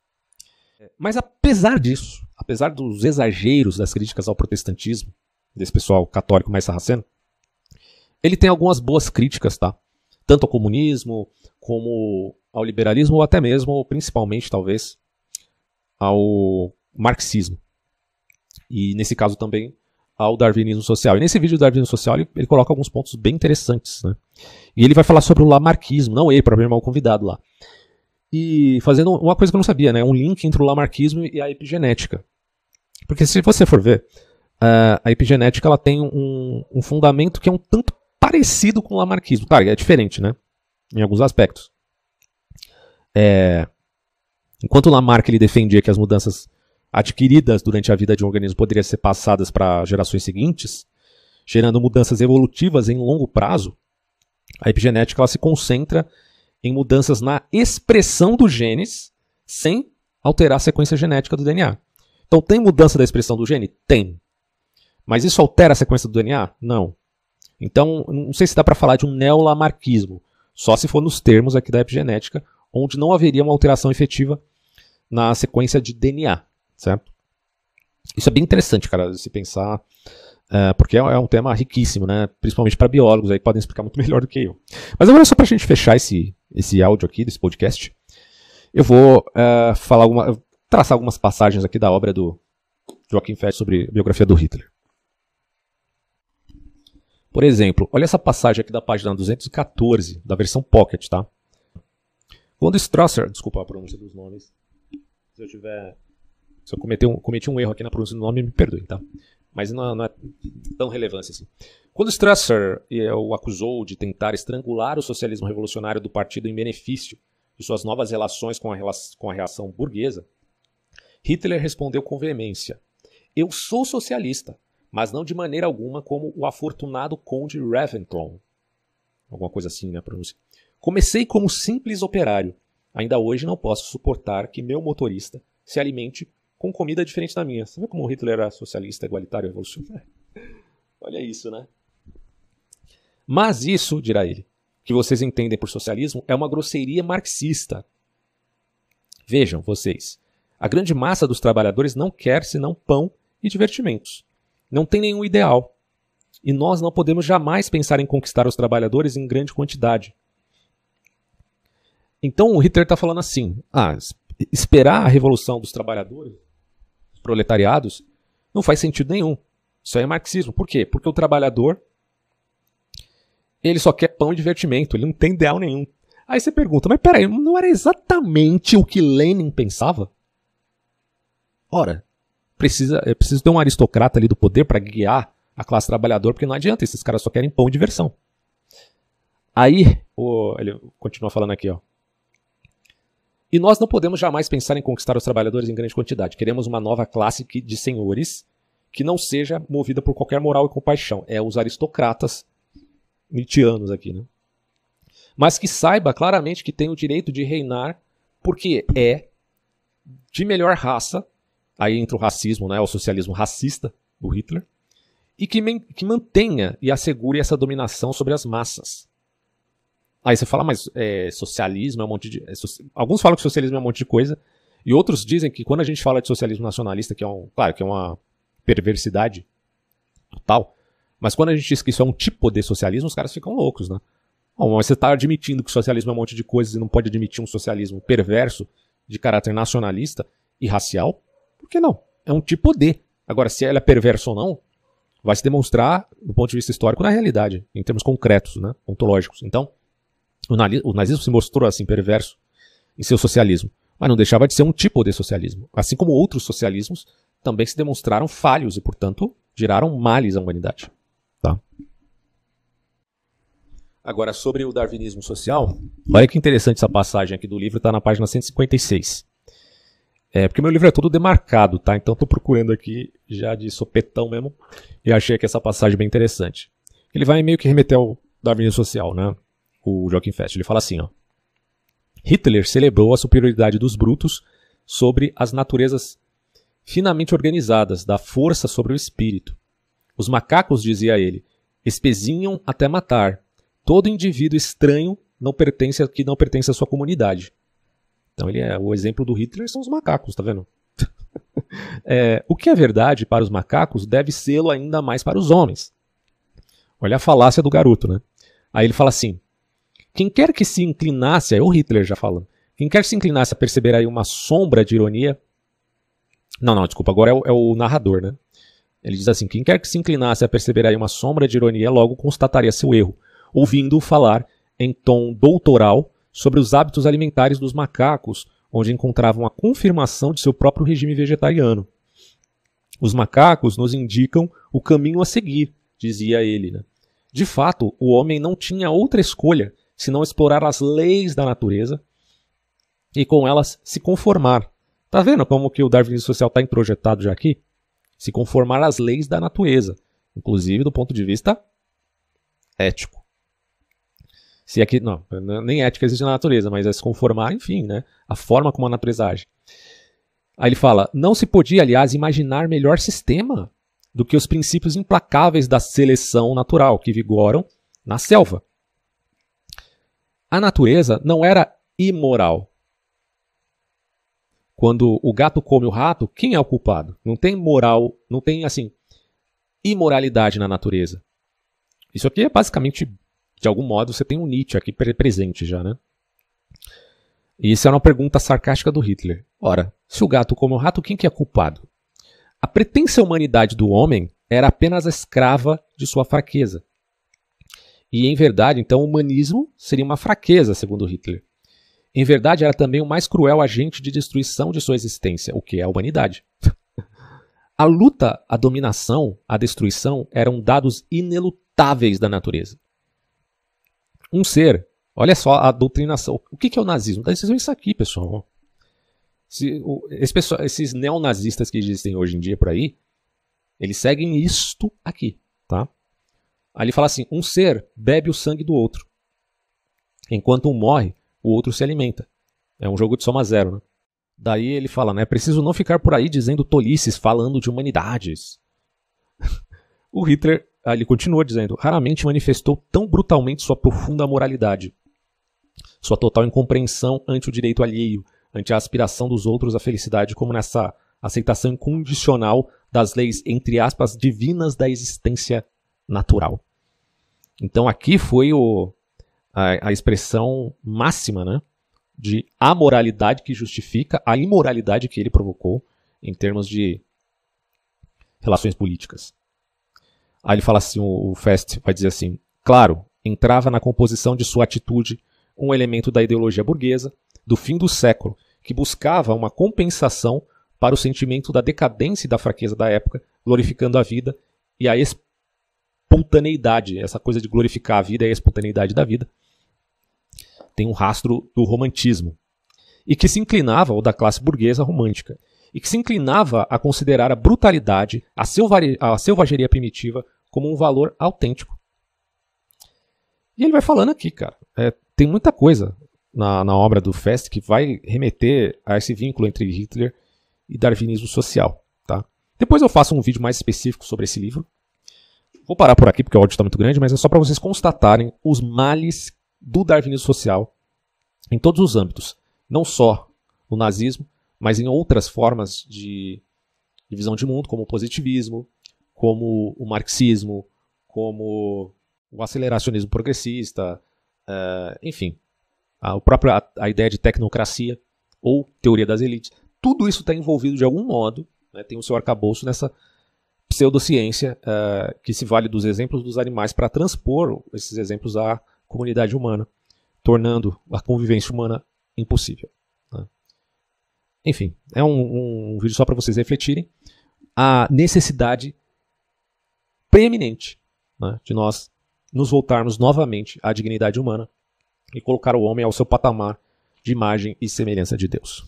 Mas apesar disso, apesar dos exageros das críticas ao protestantismo, desse pessoal católico mais sarraceno, ele tem algumas boas críticas, tá? Tanto ao comunismo, como ao liberalismo, ou até mesmo, principalmente, talvez, ao marxismo. E, nesse caso, também ao darwinismo social. E nesse vídeo do darwinismo social, ele, ele coloca alguns pontos bem interessantes, né? E ele vai falar sobre o lamarquismo, não ele, para mim, o convidado lá. E fazendo uma coisa que eu não sabia, né? Um link entre o lamarquismo e a epigenética. Porque se você for ver, uh, a epigenética ela tem um, um fundamento que é um tanto parecido com o lamarquismo. Claro, é diferente, né? Em alguns aspectos. É... Enquanto o Lamarck ele defendia que as mudanças adquiridas durante a vida de um organismo poderiam ser passadas para gerações seguintes, gerando mudanças evolutivas em longo prazo, a epigenética ela se concentra em mudanças na expressão dos genes sem alterar a sequência genética do D N A. Então, tem mudança da expressão do gene? Tem. Mas isso altera a sequência do D N A? Não. Então, não sei se dá para falar de um neolamarquismo, só se for nos termos aqui da epigenética, onde não haveria uma alteração efetiva na sequência de D N A, certo? Isso é bem interessante, cara, de se pensar, é, porque é um tema riquíssimo, né? Principalmente para biólogos, aí que podem explicar muito melhor do que eu. Mas agora, só para a gente fechar esse, esse áudio aqui, desse podcast, eu vou é, falar alguma, traçar algumas passagens aqui da obra do Joachim Fest sobre a biografia do Hitler. Por exemplo, olha essa passagem aqui da página duzentos e quatorze, da versão Pocket, tá? Quando Strasser, desculpa a pronúncia dos nomes, se eu tiver, se eu cometi um, cometi um erro aqui na pronúncia do nome, me perdoe, tá? Mas não, não é tão relevância assim. Quando Strasser o acusou de tentar estrangular o socialismo revolucionário do partido em benefício de suas novas relações com a, com a reação burguesa, Hitler respondeu com veemência: "Eu sou socialista, mas não de maneira alguma como o afortunado conde Reventlow." Alguma coisa assim, né, a pronúncia. "Comecei como simples operário. Ainda hoje não posso suportar que meu motorista se alimente com comida diferente da minha." Você vê como Hitler era socialista, igualitário, revolucionário? Olha isso, né? "Mas isso, dirá ele, que vocês entendem por socialismo é uma grosseria marxista. Vejam, vocês, a grande massa dos trabalhadores não quer senão pão e divertimentos. Não tem nenhum ideal. E nós não podemos jamais pensar em conquistar os trabalhadores em grande quantidade." Então o Hitler está falando assim, ah, esperar a revolução dos trabalhadores, dos proletariados, não faz sentido nenhum. Isso aí é marxismo. Por quê? Porque o trabalhador, ele só quer pão e divertimento, ele não tem ideal nenhum. Aí você pergunta, mas peraí, não era exatamente o que Lenin pensava? Ora, precisa, é preciso ter um aristocrata ali do poder para guiar a a classe trabalhadora, porque não adianta, esses caras só querem pão e diversão. Aí, o, ele continua falando aqui, ó. E nós não podemos jamais pensar em conquistar os trabalhadores em grande quantidade. Queremos uma nova classe que, de senhores que não seja movida por qualquer moral e compaixão. É os aristocratas nietzschianos aqui, né? Mas que saiba claramente que tem o direito de reinar porque é de melhor raça, aí entra o racismo, né, o socialismo racista do Hitler, e que, que mantenha e assegure essa dominação sobre as massas. Aí você fala, mas é, socialismo é um monte de... É, so, alguns falam que socialismo é um monte de coisa, e outros dizem que quando a gente fala de socialismo nacionalista, que é um, claro, que é uma perversidade total, mas quando a gente diz que isso é um tipo de socialismo, os caras ficam loucos, né? Bom, mas você está admitindo que o socialismo é um monte de coisas e não pode admitir um socialismo perverso de caráter nacionalista e racial? Por que não? É um tipo de. Agora, se ela é perversa ou não, vai se demonstrar, do ponto de vista histórico, na realidade, em termos concretos, né, ontológicos. Então, o nazismo se mostrou assim perverso em seu socialismo, mas não deixava de ser um tipo de socialismo. Assim como outros socialismos também se demonstraram falhos e, portanto, geraram males à humanidade. Tá? Agora, sobre o darwinismo social, olha que interessante essa passagem aqui do livro, está na página cento e cinquenta e seis. É, porque meu livro é todo demarcado, tá? Então estou procurando aqui já de sopetão mesmo e achei aqui essa passagem bem interessante. Ele vai meio que remeter ao darwinismo social, né? O Joachim Fest. Ele fala assim, ó. Hitler celebrou a superioridade dos brutos sobre as naturezas finamente organizadas, da força sobre o espírito. Os macacos, dizia ele, espezinham até matar. Todo indivíduo estranho não pertence, que não pertence à sua comunidade. Então ele é o exemplo do Hitler são os macacos, tá vendo? é, o que é verdade para os macacos deve sê-lo ainda mais para os homens. Olha a falácia do garoto, né? Aí ele fala assim, quem quer que se inclinasse, é o Hitler já falando, quem quer que se inclinasse a perceber aí uma sombra de ironia, não, não, desculpa, agora é o, é o narrador, né? Ele diz assim, quem quer que se inclinasse a perceber aí uma sombra de ironia, logo constataria seu erro, ouvindo-o falar em tom doutoral sobre os hábitos alimentares dos macacos, onde encontravam a confirmação de seu próprio regime vegetariano. Os macacos nos indicam o caminho a seguir, dizia ele, né? De fato, o homem não tinha outra escolha senão explorar as leis da natureza e com elas se conformar. Tá vendo como que o darwinismo social está introjetado já aqui? Se conformar às leis da natureza, inclusive do ponto de vista ético. Se aqui, não, nem ética existe na natureza, mas é se conformar, enfim, né? A forma como a natureza age. Aí ele fala, não se podia, aliás, imaginar melhor sistema do que os princípios implacáveis da seleção natural que vigoram na selva. A natureza não era imoral. Quando o gato come o rato, quem é o culpado? Não tem moral, não tem, assim, imoralidade na natureza. Isso aqui é basicamente, de algum modo, você tem um Nietzsche aqui presente já, né? E isso era uma pergunta sarcástica do Hitler. Ora, se o gato come o rato, quem que é culpado? A pretensa humanidade do homem era apenas a escrava de sua fraqueza. E, em verdade, então, o humanismo seria uma fraqueza, segundo Hitler. Em verdade, era também o mais cruel agente de destruição de sua existência, o que é a humanidade. A luta, a dominação, a destruição eram dados inelutáveis da natureza. Um ser, olha só a doutrinação. O que é o nazismo? O nazismo é isso aqui, pessoal. Se, o, esse pessoal esses neonazistas que existem hoje em dia por aí, eles seguem isto aqui, tá? Aí ele fala assim, um ser bebe o sangue do outro. Enquanto um morre, o outro se alimenta. É um jogo de soma zero, né? Daí ele fala, né? É preciso não ficar por aí dizendo tolices, falando de humanidades. O Hitler, ele continua dizendo, raramente manifestou tão brutalmente sua profunda moralidade. Sua total incompreensão ante o direito alheio, ante a aspiração dos outros à felicidade, como nessa aceitação incondicional das leis, entre aspas, divinas da existência natural. Então aqui foi o, a, a expressão máxima, né, de amoralidade que justifica a imoralidade que ele provocou em termos de relações políticas. Aí ele fala assim, o, o Fest vai dizer assim, claro, entrava na composição de sua atitude um elemento da ideologia burguesa do fim do século, que buscava uma compensação para o sentimento da decadência e da fraqueza da época, glorificando a vida e a espontaneidade, essa coisa de glorificar a vida e a espontaneidade da vida, tem um rastro do romantismo, e que se inclinava, ou da classe burguesa romântica, e que se inclinava a considerar a brutalidade, a, selvari, a selvageria primitiva, como um valor autêntico. E ele vai falando aqui, cara, é, tem muita coisa na, na obra do Fest que vai remeter a esse vínculo entre Hitler e darwinismo social. Tá? Depois eu faço um vídeo mais específico sobre esse livro. Vou parar por aqui porque o áudio está muito grande, mas é só para vocês constatarem os males do darwinismo social em todos os âmbitos. Não só no nazismo, mas em outras formas de, de visão de mundo, como o positivismo, como o marxismo, como o aceleracionismo progressista, uh, enfim, a, própria, a, a ideia de tecnocracia ou teoria das elites. Tudo isso está envolvido de algum modo, né, tem o seu arcabouço nessa pseudociência uh, que se vale dos exemplos dos animais para transpor esses exemplos à comunidade humana, tornando a convivência humana impossível. Né? Enfim, é um, um vídeo só para vocês refletirem a necessidade preeminente, né, de nós nos voltarmos novamente à dignidade humana e colocar o homem ao seu patamar de imagem e semelhança de Deus.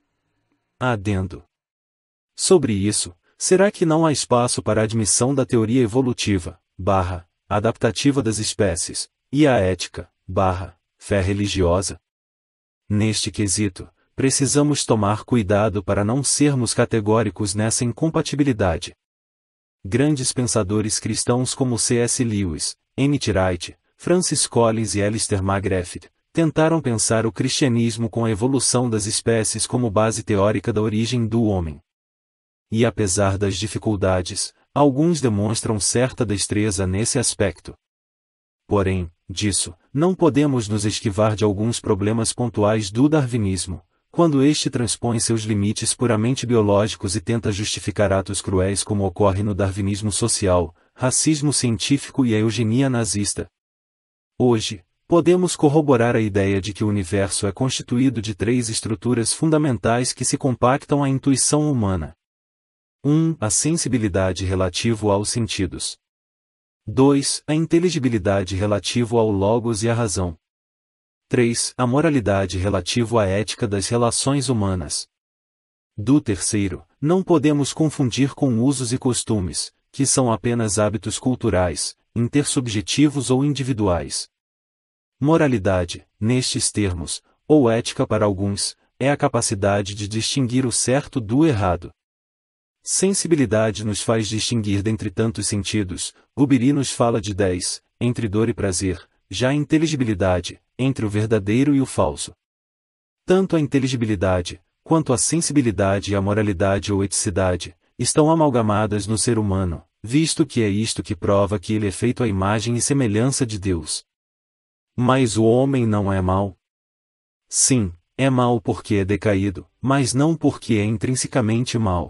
Adendo. Sobre isso, será que não há espaço para a admissão da teoria evolutiva, barra, adaptativa das espécies, e a ética, barra, fé religiosa? Neste quesito, precisamos tomar cuidado para não sermos categóricos nessa incompatibilidade. Grandes pensadores cristãos como C S Lewis, M T Wright, Francis Collins e Alistair McGrath tentaram pensar o cristianismo com a evolução das espécies como base teórica da origem do homem. E apesar das dificuldades, alguns demonstram certa destreza nesse aspecto. Porém, disso, não podemos nos esquivar de alguns problemas pontuais do darwinismo, quando este transpõe seus limites puramente biológicos e tenta justificar atos cruéis como ocorre no darwinismo social, racismo científico e a eugenia nazista. Hoje, podemos corroborar a ideia de que o universo é constituído de três estruturas fundamentais que se compactam à intuição humana. um. A sensibilidade relativo aos sentidos. dois. A inteligibilidade relativo ao logos e à razão. três. A moralidade relativo à ética das relações humanas. Do terceiro, não podemos confundir com usos e costumes, que são apenas hábitos culturais, intersubjetivos ou individuais. Moralidade, nestes termos, ou ética para alguns, é a capacidade de distinguir o certo do errado. Sensibilidade nos faz distinguir dentre tantos sentidos, Gubiri nos fala de dez, entre dor e prazer, já a inteligibilidade, entre o verdadeiro e o falso. Tanto a inteligibilidade, quanto a sensibilidade e a moralidade ou eticidade, estão amalgamadas no ser humano, visto que é isto que prova que ele é feito à imagem e semelhança de Deus. Mas o homem não é mau? Sim, é mau porque é decaído, mas não porque é intrinsecamente mau.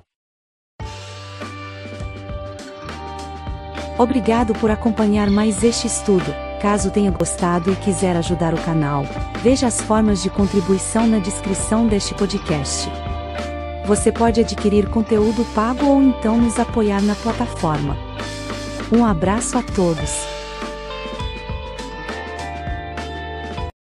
Obrigado por acompanhar mais este estudo. Caso tenha gostado e quiser ajudar o canal, veja as formas de contribuição na descrição deste podcast. Você pode adquirir conteúdo pago ou então nos apoiar na plataforma. Um abraço a todos.